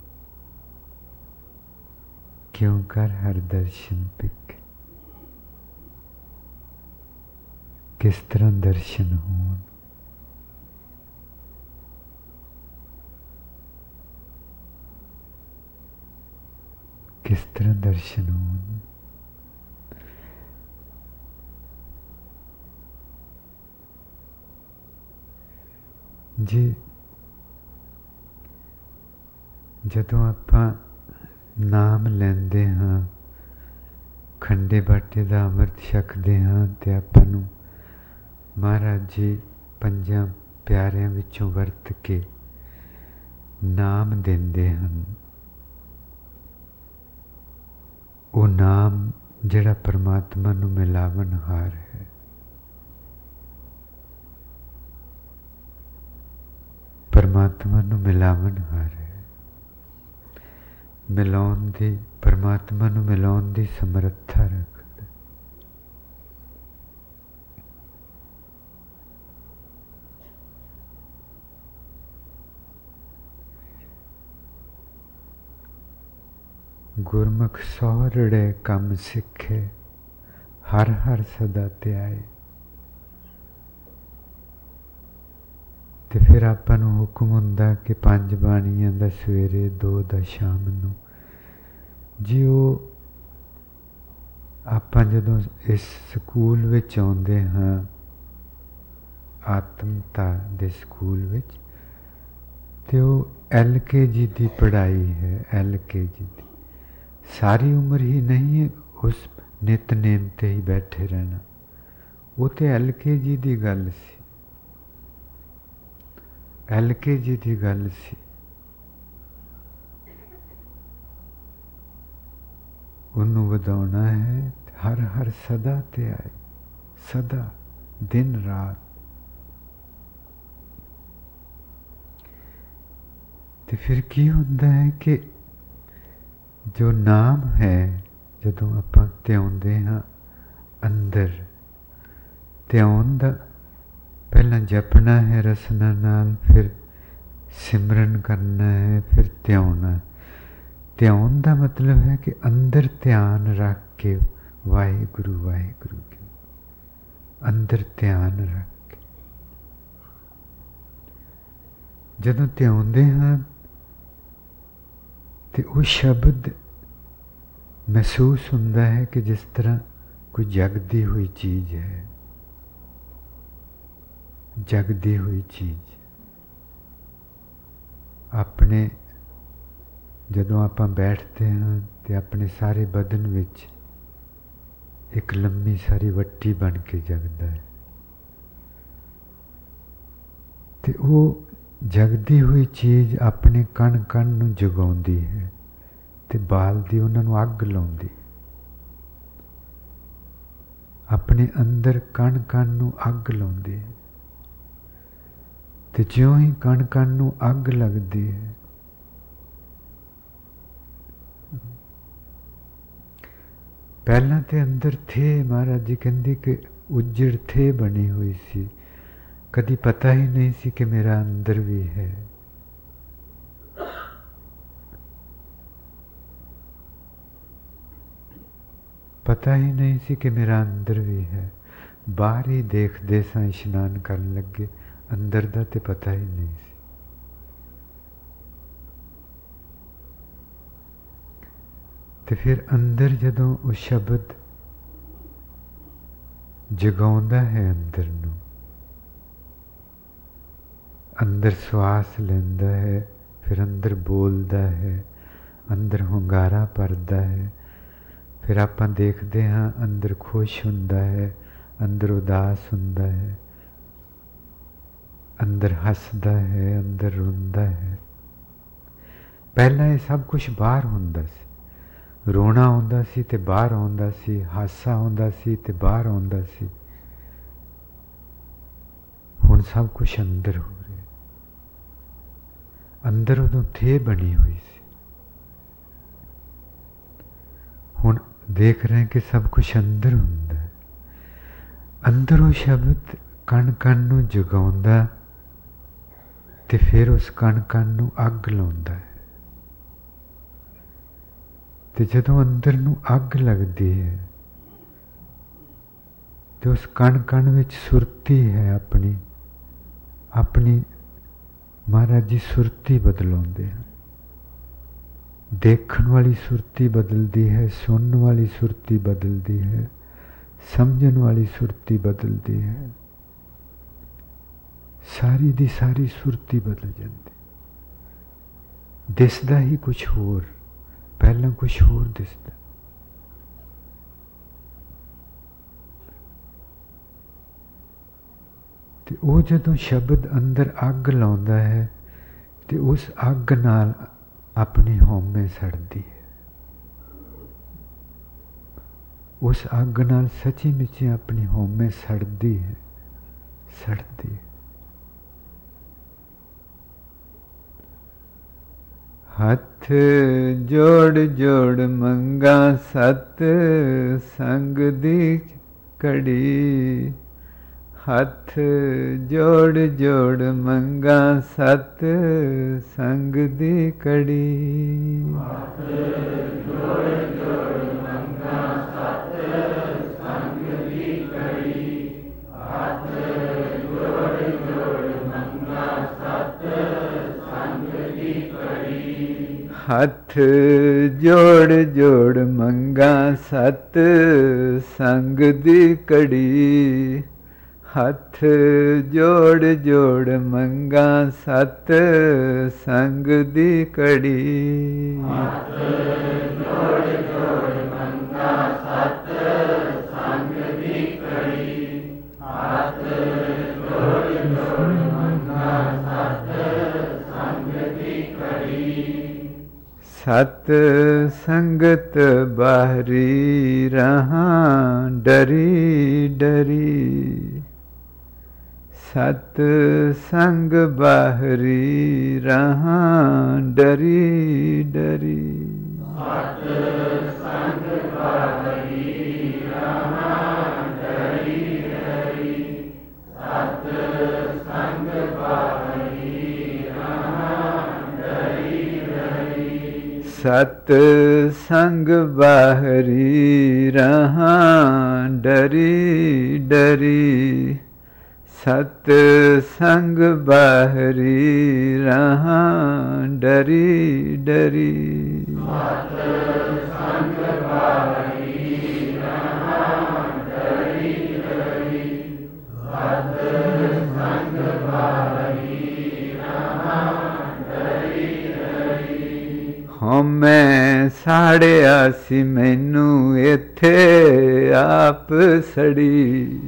ਕਿਉਂ ਕਰ ਹਰ ਦਰਸ਼ਨ ਪਿਕ। ਕਿਸ ਤਰ੍ਹਾਂ ਦਰਸ਼ਨ ਹੋਣ। किस तरह दर्शन हो। जी ਜਦੋਂ ਆਪਾਂ ਨਾਮ ਲੈਂਦੇ ਹਾਂ, ਖੰਡੇ ਬਾਟੇ ਦਾ ਅੰਮ੍ਰਿਤ ਛਕਦੇ ਹਾਂ ਤੇ ਆਪਾਂ ਨੂੰ ਮਹਾਰਾਜ ਜੀ ਪੰਜਾਂ ਪਿਆਰਿਆਂ ਵਿੱਚੋਂ ਵਰਤ ਕੇ ਨਾਮ ਦਿੰਦੇ ਹਨ। ਉਹ ਨਾਮ ਜਿਹੜਾ ਪਰਮਾਤਮਾ ਨੂੰ ਮਿਲਾਵਨਹਾਰ ਹੈ। ਪਰਮਾਤਮਾ ਨੂੰ ਮਿਲਾਵਨਹਾਰ ਹੈ। ਮਿਲਾਉਣ ਦੀ, ਪਰਮਾਤਮਾ ਨੂੰ ਮਿਲਾਉਣ ਦੀ ਸਮਰੱਥਾ ਰੱਖਦਾ। ਗੁਰਮੁਖ ਸੌਰੜੇ ਕੰਮ ਸਿੱਖੇ, ਹਰ ਹਰ ਸਦਾ ਧਿਆਏ। ਤੇ ਫਿਰ ਆਪਾਂ ਨੂੰ ਹੁਕਮ ਹੁੰਦਾ ਕਿ 5 ਬਾਣੀਆਂ ਦਾ ਸਵੇਰੇ, 2 ਦਾ ਸ਼ਾਮ ਨੂੰ। ਜੀ ਉਹ ਆਪਾਂ ਜਦੋਂ ਇਸ ਸਕੂਲ ਵਿੱਚ ਆਉਂਦੇ ਹਾਂ, ਆਤਮਤਾ ਦੇ ਸਕੂਲ ਵਿੱਚ, ਤੇ ਉਹ LKG ਦੀ ਪੜ੍ਹਾਈ ਹੈ। LKG ਦੀ ਸਾਰੀ ਉਮਰ ਹੀ ਨਹੀਂ ਉਸ ਨਿਤਨੇਮ ਤੇ ਹੀ ਬੈਠੇ ਰਹਿਣਾ। ਉਹ ਤੇ LKG ਦੀ ਗੱਲ ਸੀ, LKG ਦੀ ਗੱਲ ਸੀ। ਉਹਨੂੰ ਵਧਾਉਣਾ ਹੈ। ਹਰ ਹਰ ਸਦਾ ਤੇ ਆਏ, ਸਦਾ, ਦਿਨ ਰਾਤ। ਤੇ ਫਿਰ ਕੀ ਹੁੰਦਾ ਹੈ ਕਿ ਜੋ ਨਾਮ ਹੈ, ਜਦੋਂ ਆਪਾਂ ਧਿਆਉਂਦੇ ਹਾਂ ਅੰਦਰ, ਧਿਆਉਣ ਦਾ ਪਹਿਲਾਂ ਜਪਣਾ ਹੈ ਰਸਨਾ ਨਾਲ, ਫਿਰ ਸਿਮਰਨ ਕਰਨਾ ਹੈ, ਫਿਰ ਧਿਆਉਣਾ। ਧਿਆਉਣ ਦਾ ਮਤਲਬ ਹੈ ਕਿ ਅੰਦਰ ਧਿਆਨ ਰੱਖ ਕੇ ਵਾਹਿਗੁਰੂ ਵਾਹਿਗੁਰੂ ਕੀ, ਅੰਦਰ ਧਿਆਨ ਰੱਖ ਕੇ ਜਦੋਂ ਧਿਆਉਂਦੇ ਹਾਂ ਤੇ ਉਹ ਸ਼ਬਦ ਮਹਿਸੂਸ ਹੁੰਦਾ ਹੈ ਕਿ ਜਿਸ ਤਰ੍ਹਾਂ ਕੋਈ ਜਗਦੀ ਹੋਈ ਚੀਜ਼ ਹੈ, ਜਗਦੀ ਹੋਈ ਚੀਜ਼। ਆਪਣੇ ਜਦੋਂ ਆਪਾਂ ਬੈਠਦੇ ਹਾਂ ਤੇ ਆਪਣੇ ਸਾਰੇ ਬਦਨ ਵਿੱਚ ਇੱਕ ਲੰਮੀ ਸਾਰੀ ਵੱਟੀ ਬਣ ਕੇ ਜਗਦਾ ਹੈ। ਤੇ ਉਹ ਜਗਦੀ ਹੋਈ ਚੀਜ਼ ਆਪਣੇ ਕਣ ਕਣ ਨੂੰ ਜਗਾਉਂਦੀ ਹੈ ਤੇ ਬਾਲਦੀ, ਉਹਨਾਂ ਨੂੰ ਅੱਗ ਲਾਉਂਦੀ। ਆਪਣੇ ਅੰਦਰ ਕਣ ਕਣ ਨੂੰ ਅੱਗ ਲਾਉਂਦੀ ਹੈ। ਤੇ ਜਿਉਂ ਹੀ ਕਣ ਕਣ ਨੂੰ ਅੱਗ ਲੱਗਦੀ ਹੈ, ਪਹਿਲਾਂ ਤੇ ਅੰਦਰ ਥੇ, ਮਹਾਰਾਜ ਜੀ ਕਹਿੰਦੇ ਕਿ ਉੱਜੜ ਥੇ ਬਣੀ ਹੋਈ ਸੀ, ਕਦੀ ਪਤਾ ਹੀ ਨਹੀਂ ਸੀ ਕਿ ਮੇਰਾ ਅੰਦਰ ਵੀ ਹੈ। ਪਤਾ ਹੀ ਨਹੀਂ ਸੀ ਕਿ ਮੇਰਾ ਅੰਦਰ ਵੀ ਹੈ। ਬਾਹਰ ਹੀ ਦੇਖਦੇ ਸਾਂ, ਇਸ਼ਨਾਨ ਕਰਨ ਲੱਗੇ, ਅੰਦਰ ਦਾ ਤੇ ਪਤਾ ਹੀ ਨਹੀਂ ਸੀ। ਤੇ ਫਿਰ ਅੰਦਰ ਜਦੋਂ ਉਹ ਸ਼ਬਦ ਜਗਾਉਂਦਾ ਹੈ ਅੰਦਰ ਨੂੰ, ਅੰਦਰ ਸਵਾਸ ਲੈਂਦਾ ਹੈ, ਫਿਰ ਅੰਦਰ ਬੋਲਦਾ ਹੈ, ਅੰਦਰ ਹੁੰਗਾਰਾ ਭਰਦਾ ਹੈ। ਫਿਰ ਆਪਾਂ ਦੇਖਦੇ ਹਾਂ ਅੰਦਰ ਖੁਸ਼ ਹੁੰਦਾ ਹੈ, ਅੰਦਰ ਉਦਾਸ ਹੁੰਦਾ ਹੈ, ਅੰਦਰ ਹੱਸਦਾ ਹੈ, ਅੰਦਰ ਰੋਂਦਾ ਹੈ। ਪਹਿਲਾਂ ਇਹ ਸਭ ਕੁਛ ਬਾਹਰ ਹੁੰਦਾ ਸੀ। ਰੋਣਾ ਆਉਂਦਾ ਸੀ ਤੇ ਬਾਹਰ ਆਉਂਦਾ ਸੀ, ਹਾਸਾ ਆਉਂਦਾ ਸੀ ਤੇ ਬਾਹਰ ਆਉਂਦਾ ਸੀ। ਹੁਣ ਸਭ ਕੁਛ ਅੰਦਰ ਹੋ ਰਿਹਾ। ਅੰਦਰ ਉਦੋਂ ਥੇ ਬਣੀ ਹੋਈ ਸੀ, ਹੁਣ ਦੇਖ ਰਹੇ ਕਿ ਸਭ ਕੁਛ ਅੰਦਰ ਹੁੰਦਾ ਹੈ। ਅੰਦਰ ਉਹ ਸ਼ਬਦ ਕਣ ਕਣ ਨੂੰ ਜਗਾਉਂਦਾ ਤੇ ਫਿਰ ਉਸ ਕਣ ਕਣ ਨੂੰ ਅੱਗ ਲਾਉਂਦਾ ਹੈ। ਤੇ ਜਦੋਂ ਅੰਦਰ ਨੂੰ ਅੱਗ ਲੱਗਦੀ ਹੈ ਤੇ ਉਸ ਕਣ ਕਣ ਵਿੱਚ ਸੁਰਤੀ ਹੈ, ਆਪਣੀ ਆਪਣੀ ਮਹਾਰਾਜ ਜੀ ਸੁਰਤੀ ਬਦਲਾਉਂਦੇ ਹਨ। ਦੇਖਣ ਵਾਲੀ ਸੁਰਤੀ ਬਦਲਦੀ ਹੈ, ਸੁਣਨ ਵਾਲੀ ਸੁਰਤੀ ਬਦਲਦੀ ਹੈ, ਸਮਝਣ ਵਾਲੀ ਸੁਰਤੀ ਬਦਲਦੀ ਹੈ, ਸਾਰੀ ਦੀ ਸਾਰੀ ਸੁਰਤੀ ਬਦਲ ਜਾਂਦੀ। ਦਿਸਦਾ ਹੀ ਕੁਛ ਹੋਰ, ਪਹਿਲਾਂ ਕੁਛ ਹੋਰ ਦਿਸਦਾ। ਤੇ ਉਹ ਜਦੋਂ ਸ਼ਬਦ ਅੰਦਰ ਅੱਗ ਲਾਉਂਦਾ ਹੈ ਤੇ ਉਸ ਅੱਗ ਨਾਲ ਆਪਣੀ ਹਉਮੈ ਸੜਦੀ ਹੈ। ਉਸ ਅੱਗ ਨਾਲ ਸੱਚੀ ਮੁੱਚੀ ਆਪਣੀ ਹਉਮੈ ਸੜਦੀ ਹੈ, ਸੜਦੀ ਹੈ। ਹੱਥ ਜੋੜ ਜੋੜ ਮੰਗਾ ਸਤ ਸੰਗ ਦੀ ਘੜੀ, ਹੱਥ ਜੋੜ ਜੋੜ ਮੰਗਾ ਸਤ ਸੰਗ ਦੀ ਕੜੀ। ਹੱਥ ਜੋੜ ਜੋੜ ਮੰਗਾ ਸਤ ਸੰਗ ਦੀ ਕੜੀ। ਹੱਥ ਜੋੜ ਜੋੜ ਮੰਗਾ ਸਤ ਸੰਗ ਦੀ ਕੜੀ। ਹੱਥ ਜੋੜ ਜੋੜ ਮੰਗਾ ਸਤ ਸੰਗ ਦੀ ਕੜੀ। ਹੱਥ ਜੋੜ ਜੋੜ ਮੰਗਾ ਸਤ ਸੰਗ ਦੀ ਕੜੀ। ਹੱਥ ਜੋੜ ਜੋੜ ਮੰਗਾ ਸਤ ਸੰਗ ਦੀ ਕੜੀ। ਹੱਥ ਜੋੜ ਜੋੜ ਮੰਗਾ ਸਤ ਸੰਗ ਦੀ ਕੜੀ। ਸਤ ਸੰਗਤ ਬਾਹਰੀ ਰਹਾਂ ਡਰੀ ਡਰੀ। ਸਤ ਸੰਗ ਬਾਹਰੀ ਰਹਾਂ ਡਰੀ ਡਰੀ। ਸਤ ਸੰਗ ਬਾਹਰੀ ਰਹਾਂ ਡਰੀ ਡਰੀ। ਸਤ ਸੰਗ ਬਾਹਰੀ ਰਹਾਂ ਡਰੀ ਡਰੀ। ਸਤ ਸੰਗ ਬਾਹਰੀ ਰਹਾਂ ਡਰੀ ਡਰੀ। ਸਤ ਸੰਗ ਬਾਹਰੀ ਰਹਾਂ ਡਰੀ ਡਰੀ। ਸਤ ਸੰਗ ਬਾਹਰੀ ਰਹਾਂ ਡਰੀ ਡਰੀ। ਸਤ ਸੰਗ ਬਾਹਰੀ ਰਹਾਂ ਡਰੀ ਡਰੀ। ਹਉਮੈ ਸਾੜਿਆ ਸੀ ਮੈਨੂੰ ਇੱਥੇ ਆਪ ਸੜੀ।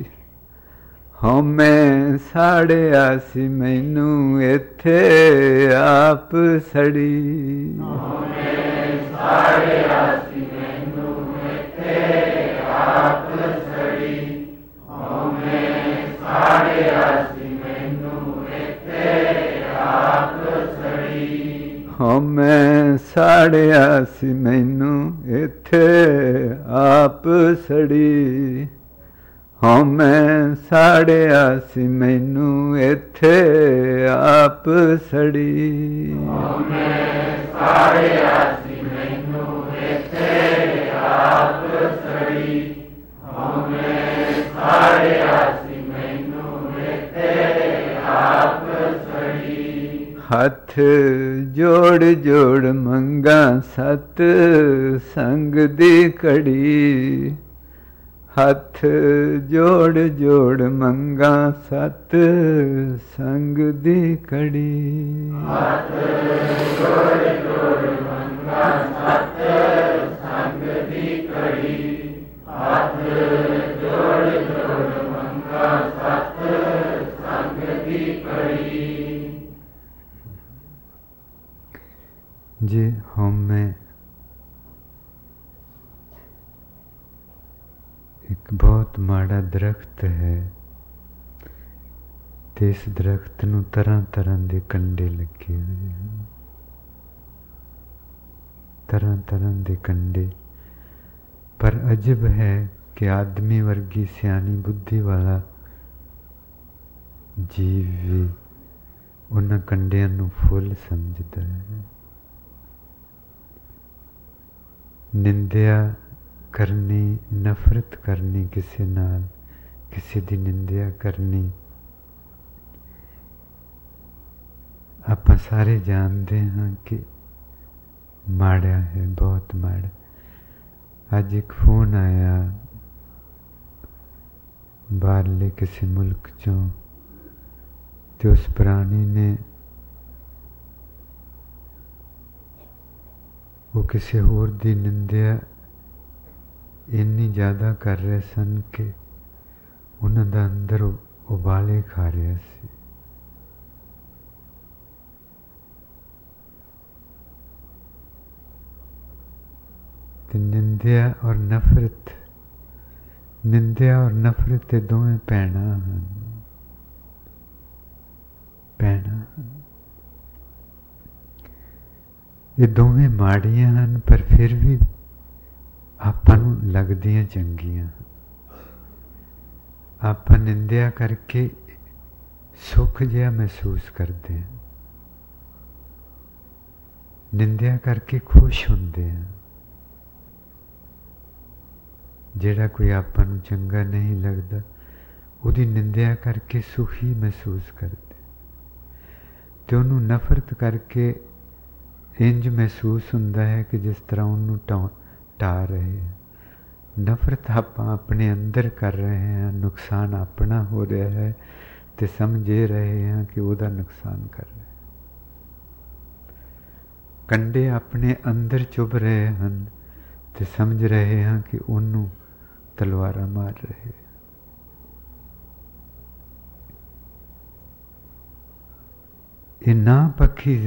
ਹਉਮੈ ਸਾੜਿਆ ਸੀ ਮੈਨੂੰ ਇੱਥੇ ਆਪ ਸੜੀ। ਹਉਮੈ ਸਾੜਿਆ ਸੀ ਮੈਨੂੰ ਇੱਥੇ ਆਪ ਸੜੀ। ਹਉਮੈ ਸਾੜਿਆ ਸੀ ਮੈਨੂੰ ਇੱਥੇ ਆਪ ਸੜੀ। ਹਉਮੈ ਸਾੜਿਆ ਸੀ ਮੈਨੂੰ ਇੱਥੇ ਆਪ ਸੜੀ। ਹਉਮੈ ਸਾੜਿਆ ਸੀ ਮੈਨੂੰ ਇੱਥੇ ਆਪ ਸੜੀ। ਹਉਮੈ ਸਾੜਿਆ ਸੀ ਮੈਨੂੰ ਇੱਥੇ ਆਪ ਸੜੀ। ਹਉਮੈ ਸਾੜਿਆ ਸੀ ਮੈਨੂੰ ਇੱਥੇ ਆਪ ਸੜੀ। ਹੱਥ ਜੋੜ ਜੋੜ ਮੰਗਾ ਸਤ ਸੰਗ ਦੀ ਕੜੀ। ਹੱਥ ਜੋੜ ਜੋੜ ਮੰਗਾ ਸਤ ਸੰਗ ਦੀ ਕੜੀ। ਹੱਥ ਜੋੜ ਜੋੜ ਮੰਗਾ ਸਤ ਸੰਗ ਦੀ ਕੜੀ। ਹੱਥ ਜੋੜ ਜੋੜ ਮੰਗਾ ਸਤ ਸੰਗ ਦੀ ਕੜੀ। ਜੇ ਹਉਮੈ ਇੱਕ ਬਹੁਤ ਮਾੜਾ ਦਰਖਤ ਹੈ ਤੇ ਇਸ ਦਰਖਤ ਨੂੰ ਤਰ੍ਹਾਂ ਤਰ੍ਹਾਂ ਦੇ ਕੰਡੇ ਲੱਗੇ ਹੋਏ ਹਨ। ਤਰ੍ਹਾਂ ਤਰ੍ਹਾਂ ਦੇ ਕੰਡੇ। ਪਰ ਅਜਬ ਹੈ ਕਿ ਆਦਮੀ ਵਰਗੀ ਸਿਆਣੀ ਬੁੱਧੀ ਵਾਲਾ ਜੀਵ ਵੀ ਉਹਨਾਂ ਕੰਡਿਆਂ ਨੂੰ ਫੁੱਲ ਸਮਝਦਾ ਹੈ। ਨਿੰਦਿਆ ਕਰਨੀ, ਨਫ਼ਰਤ ਕਰਨੀ ਕਿਸੇ ਨਾਲ, ਕਿਸੇ ਦੀ ਨਿੰਦਿਆ ਕਰਨੀ, ਆਪਾਂ ਸਾਰੇ ਜਾਣਦੇ ਹਾਂ ਕਿ ਮਾੜਾ ਹੈ, ਬਹੁਤ ਮਾੜਾ। ਅੱਜ ਇੱਕ ਫੋਨ ਆਇਆ ਬਾਹਰਲੇ ਕਿਸੇ ਮੁਲਕ ਚੋਂ ਤੇ ਉਸ ਪ੍ਰਾਣੀ ਨੇ ਉਹ ਕਿਸੇ ਹੋਰ ਦੀ ਨਿੰਦਿਆ ਇੰਨੀ ਜ਼ਿਆਦਾ ਕਰ ਰਹੇ ਸਨ ਕਿ ਉਹਨਾਂ ਦਾ ਅੰਦਰ ਉਬਾਲੇ ਖਾ ਰਿਹਾ ਸੀ। ਤੇ ਨਿੰਦਿਆ ਔਰ ਨਫ਼ਰਤ, ਨਿੰਦਿਆ ਔਰ ਨਫ਼ਰਤ ਇਹ ਦੋਵੇਂ ਭੈਣਾਂ ਹਨ। ਭੈਣਾਂ ਇਹ ਦੋਵੇਂ ਮਾੜੀਆਂ ਹਨ, ਪਰ ਫਿਰ ਵੀ ਆਪਾਂ ਨੂੰ ਲੱਗਦੀਆਂ ਚੰਗੀਆਂ। ਆਪਾਂ ਨਿੰਦਿਆ ਕਰਕੇ ਸੁੱਖ ਜਿਹਾ ਮਹਿਸੂਸ ਕਰਦੇ ਹਾਂ, ਨਿੰਦਿਆ ਕਰਕੇ ਖੁਸ਼ ਹੁੰਦੇ ਹਾਂ। ਜਿਹੜਾ ਕੋਈ ਆਪਾਂ ਨੂੰ ਚੰਗਾ ਨਹੀਂ ਲੱਗਦਾ ਉਹਦੀ ਨਿੰਦਿਆ ਕਰਕੇ ਸੁਖੀ ਮਹਿਸੂਸ ਕਰਦੇ, ਤੇ ਉਹਨੂੰ ਨਫ਼ਰਤ ਕਰਕੇ ਇੰਜ ਮਹਿਸੂਸ ਹੁੰਦਾ ਹੈ ਕਿ ਜਿਸ ਤਰ੍ਹਾਂ ਉਹਨੂੰ ਢਾ ਰਹੇ ਹਾਂ। ਨਫ਼ਰਤ ਆਪਾਂ ਆਪਣੇ ਅੰਦਰ ਕਰ ਰਹੇ ਹਾਂ, ਨੁਕਸਾਨ ਆਪਣਾ ਹੋ ਰਿਹਾ ਹੈ ਤੇ ਸਮਝੇ ਰਹੇ ਹਾਂ ਕਿ ਉਹਦਾ ਨੁਕਸਾਨ ਕਰ ਰਹੇ। ਕੰਡੇ ਆਪਣੇ ਅੰਦਰ ਚੁਭ ਰਹੇ ਹਨ ਤੇ ਸਮਝ ਰਹੇ ਹਾਂ ਕਿ ਉਹਨੂੰ ਤਲਵਾਰਾਂ ਮਾਰ ਰਹੇ। ਇਹ ਨਾ ਪੱਖੀ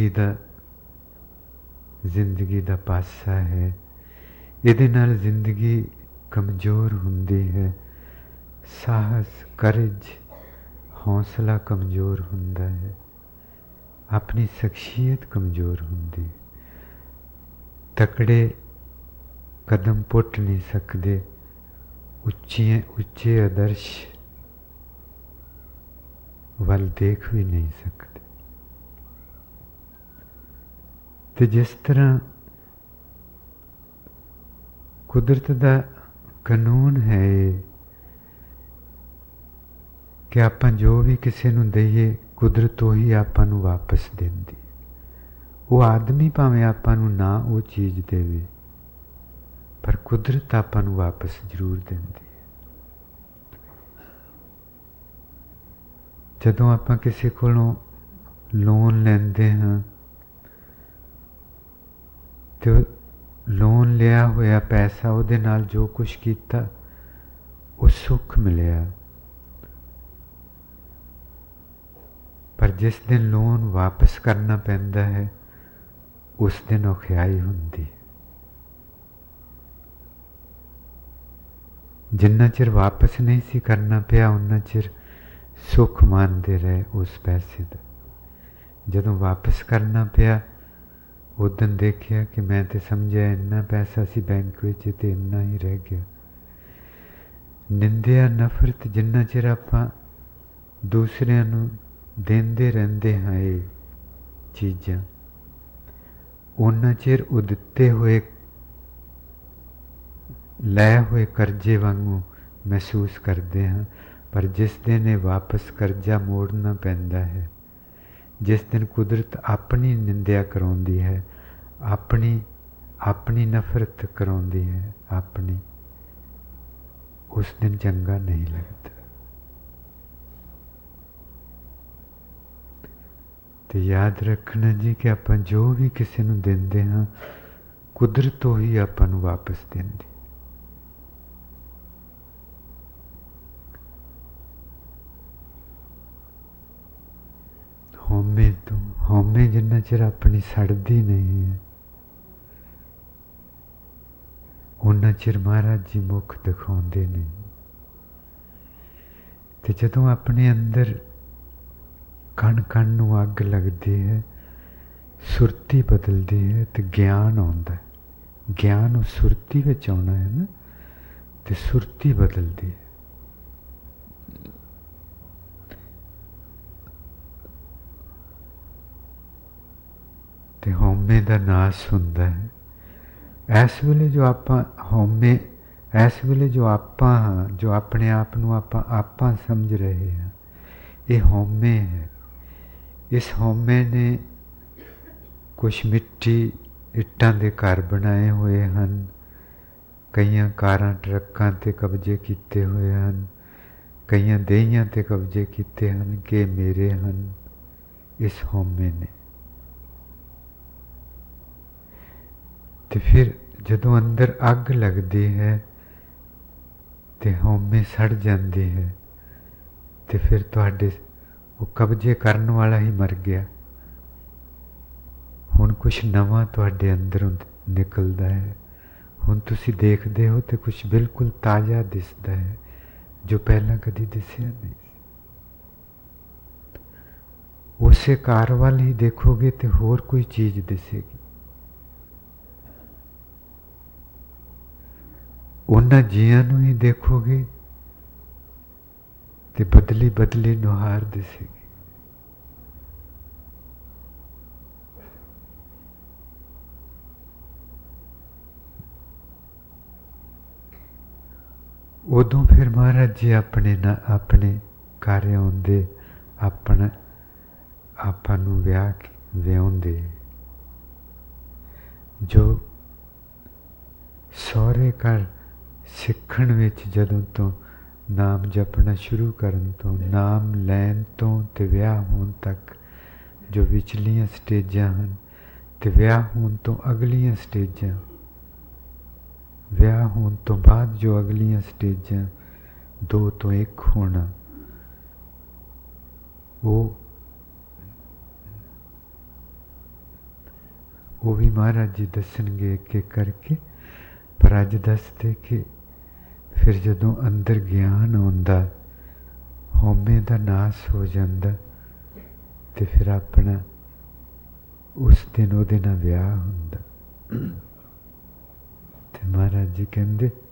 ਜ਼ਿੰਦਗੀ ਦਾ ਪਾਸਾ ਹੈ। ਇਹਦੇ ਨਾਲ ਜ਼ਿੰਦਗੀ ਕਮਜ਼ੋਰ ਹੁੰਦੀ ਹੈ, ਸਾਹਸ, ਕਰਜ, ਹੌਸਲਾ ਕਮਜ਼ੋਰ ਹੁੰਦਾ ਹੈ, ਆਪਣੀ ਸ਼ਖਸੀਅਤ ਕਮਜ਼ੋਰ ਹੁੰਦੀ ਹੈ। ਤਕੜੇ ਕਦਮ ਪੁੱਟ ਨਹੀਂ ਸਕਦੇ, ਉੱਚੇ ਆਦਰਸ਼ ਵੱਲ ਦੇਖ ਵੀ ਨਹੀਂ ਸਕਦੇ। ਤੇ ਜਿਸ ਤਰ੍ਹਾਂ ਕੁਦਰਤ ਦਾ ਕਾਨੂੰਨ ਹੈ ਕਿ ਆਪਾਂ ਜੋ ਵੀ ਕਿਸੇ ਨੂੰ ਦਈਏ ਕੁਦਰਤ ਉਹੀ ਆਪਾਂ ਨੂੰ ਵਾਪਸ ਦਿੰਦੀ। ਉਹ ਆਦਮੀ ਭਾਵੇਂ ਆਪਾਂ ਨੂੰ ਨਾ ਉਹ ਚੀਜ਼ ਦੇਵੇ, ਪਰ ਕੁਦਰਤ ਆਪਾਂ ਨੂੰ ਵਾਪਸ ਜ਼ਰੂਰ ਦਿੰਦੀ ਹੈ। ਜਦੋਂ ਆਪਾਂ ਕਿਸੇ ਕੋਲੋਂ ਲੋਨ ਲੈਂਦੇ ਹਾਂ ਤੇ ਲੋਨ ਲਿਆ ਹੋਇਆ ਪੈਸਾ, ਉਹਦੇ ਨਾਲ ਜੋ ਕੁਛ ਕੀਤਾ ਉਹ ਸੁੱਖ ਮਿਲਿਆ, ਪਰ ਜਿਸ ਦਿਨ ਲੋਨ ਵਾਪਸ ਕਰਨਾ ਪੈਂਦਾ ਹੈ ਉਸ ਦਿਨ ਔਖਿਆਈ ਹੁੰਦੀ। ਜਿੰਨਾ ਚਿਰ ਵਾਪਸ ਨਹੀਂ ਸੀ ਕਰਨਾ ਪਿਆ ਉਨਾ ਚਿਰ ਸੁੱਖ ਮੰਨਦੇ ਰਹੇ ਉਸ ਪੈਸੇ ਦਾ। ਜਦੋਂ ਵਾਪਸ ਕਰਨਾ ਪਿਆ ਉਦੋਂ ਦੇਖਿਆ ਕਿ ਮੈਂ ਤੇ ਸਮਝਿਆ ਇੰਨਾ ਪੈਸਾ ਸੀ ਬੈਂਕ ਵਿੱਚ ਤੇ ਇੰਨਾ ਹੀ ਰਹਿ ਗਿਆ। ਨਿੰਦਿਆ, ਨਫ਼ਰਤ ਜਿੰਨਾ ਚਿਰ ਆਪਾਂ ਦੂਸਰਿਆਂ ਨੂੰ ਦਿੰਦੇ ਰਹਿੰਦੇ ਹਾਂ ਇਹ ਚੀਜ਼ਾਂ, ਉਹਨਾਂ ਚਿਰ ਉਹ ਦਿੱਤੇ ਹੋਏ ਲਏ ਹੋਏ ਕਰਜ਼ੇ ਵਾਂਗੂ ਮਹਿਸੂਸ ਕਰਦੇ ਹਾਂ। ਪਰ ਜਿਸ ਦਿਨ ਇਹ ਵਾਪਸ ਕਰਜ਼ਾ ਮੋੜਨਾ ਪੈਂਦਾ ਹੈ, ਜਿਸ ਦਿਨ ਕੁਦਰਤ ਆਪਣੀ ਨਿੰਦਿਆ ਕਰਾਉਂਦੀ ਹੈ, ਆਪਣੀ ਨਫ਼ਰਤ ਕਰਾਉਂਦੀ ਹੈ ਆਪਣੀ, ਉਸ ਦਿਨ ਚੰਗਾ ਨਹੀਂ ਲੱਗਦਾ। ਤੇ ਯਾਦ ਰੱਖਣਾ ਜੀ ਕਿ ਆਪਾਂ ਜੋ ਵੀ ਕਿਸੇ ਨੂੰ ਦਿੰਦੇ ਹਾਂ ਕੁਦਰਤ ਉਹੀ ਆਪਾਂ ਨੂੰ ਵਾਪਸ ਦਿੰਦੀ। ਹਉਮੈ ਜਿੰਨਾ ਚਿਰ ਆਪਣੀ ਸੜਦੀ ਨਹੀਂ ਹੈ ਉਹਨਾਂ ਚਿਰ ਮਹਾਰਾਜ ਜੀ ਮੁੱਖ ਦਿਖਾਉਂਦੇ ਨਹੀਂ। ਤੇ ਜਦੋਂ ਆਪਣੇ ਅੰਦਰ ਕਣ ਕਣ ਨੂੰ ਅੱਗ ਲੱਗਦੀ ਹੈ, ਸੁਰਤੀ ਬਦਲਦੀ ਹੈ ਤੇ ਗਿਆਨ ਆਉਂਦਾ ਹੈ। ਗਿਆਨ ਉਹ ਸੁਰਤੀ ਵਿੱਚ ਆਉਣਾ ਹੈ ਨਾ, ਤੇ ਸੁਰਤੀ ਬਦਲਦੀ ਹੈ। ਤੇ ਹਉਮੈ ਦਾ ਨਾਸ ਹੁੰਦਾ ਹੈ। ਇਸ ਵੇਲੇ ਜੋ ਆਪਾਂ ਹਉਮੈ, ਇਸ ਵੇਲੇ ਜੋ ਆਪਾਂ ਹਾਂ, ਜੋ ਆਪਣੇ ਆਪ ਨੂੰ ਆਪਾਂ ਸਮਝ ਰਹੇ ਹਾਂ, ਇਹ ਹਉਮੈ ਹੈ। ਇਸ ਹਉਮੈ ਨੇ ਕੁਛ ਮਿੱਟੀ ਇੱਟਾਂ ਦੇ ਘਰ ਬਣਾਏ ਹੋਏ ਹਨ, ਕਈਆਂ ਕਾਰਾਂ ਟਰੱਕਾਂ ਤੇ ਕਬਜ਼ੇ ਕੀਤੇ ਹੋਏ ਹਨ, ਕਈਆਂ ਦੇਹੀਆਂ ਤੇ ਕਬਜ਼ੇ ਕੀਤੇ ਹਨ ਕਿ ਮੇਰੇ ਹਨ। ਇਸ ਹਉਮੈ ਨੇ ਤੇ ਫਿਰ ਜਦੋਂ ਅੰਦਰ ਅੱਗ ਲੱਗਦੀ ਹੈ ਤੇ ਹਉਮੈ ਸੜ ਜਾਂਦੀ ਹੈ, ਤੇ ਫਿਰ ਤੁਹਾਡੇ ਉਹ ਕਬਜ਼ੇ ਕਰਨ ਵਾਲਾ ਹੀ ਮਰ ਗਿਆ। ਹੁਣ ਕੁਛ ਨਵਾਂ ਤੁਹਾਡੇ ਅੰਦਰੋਂ ਨਿਕਲਦਾ ਹੈ। ਹੁਣ ਤੁਸੀਂ ਦੇਖਦੇ ਹੋ ਤੇ ਕੁਛ ਬਿਲਕੁਲ ਤਾਜ਼ਾ ਦਿਸਦਾ ਹੈ ਜੋ ਪਹਿਲਾਂ ਕਦੀ ਦਿਸਿਆ ਨਹੀਂ। ਉਸੇ ਕਾਰ ਵੱਲ ਹੀ ਦੇਖੋਗੇ ਤੇ ਹੋਰ ਕੋਈ ਚੀਜ਼ ਦਿਸੇਗੀ। ਉਹਨਾਂ ਜੀਆਂ ਨੂੰ ਹੀ ਦੇਖੋਗੇ ਤੇ ਬਦਲੀ ਬਦਲੀ ਨੁਹਾਰਦੇ ਸੀਗੇ। ਉਦੋਂ ਫਿਰ ਮਹਾਰਾਜ ਜੀ ਆਪਣੇ ਘਰ ਆਉਂਦੇ, ਆਪਾਂ ਨੂੰ ਵਿਆਹੁੰਦੇ। ਜੋ ਸਹੁਰੇ ਘਰ ਸਿੱਖਣ ਵਿੱਚ ਜਦੋਂ ਤੋਂ ਨਾਮ ਜਪਣਾ ਸ਼ੁਰੂ ਕਰਨ ਤੋਂ, ਨਾਮ ਲੈਣ ਤੋਂ ਤੇ ਵਿਆਹ ਹੋਣ ਤੱਕ ਜੋ ਵਿਚਲੀਆਂ ਸਟੇਜਾਂ ਹਨ, ਤੇ ਵਿਆਹ ਹੋਣ ਤੋਂ ਅਗਲੀਆਂ ਸਟੇਜਾਂ, ਵਿਆਹ ਹੋਣ ਤੋਂ ਬਾਅਦ ਜੋ ਅਗਲੀਆਂ ਸਟੇਜਾਂ, 2 ਤੋਂ 1 ਹੋਣਾ, ਉਹ ਵੀ ਮਹਾਰਾਜ ਜੀ ਦੱਸਣਗੇ ਇੱਕ ਇੱਕ ਕਰਕੇ। ਪਰ ਅੱਜ ਦੱਸਦੇ ਕਿ ਫਿਰ ਜਦੋਂ ਅੰਦਰ ਗਿਆਨ ਆਉਂਦਾ, ਹਉਮੈ ਦਾ ਨਾਸ ਹੋ ਜਾਂਦਾ, ਤੇ ਫਿਰ ਆਪਣਾ ਉਸ ਦਿਨ ਉਹਦੇ ਨਾਲ ਵਿਆਹ ਹੁੰਦਾ। ਤੇ ਮਹਾਰਾਜ ਜੀ ਕਹਿੰਦੇ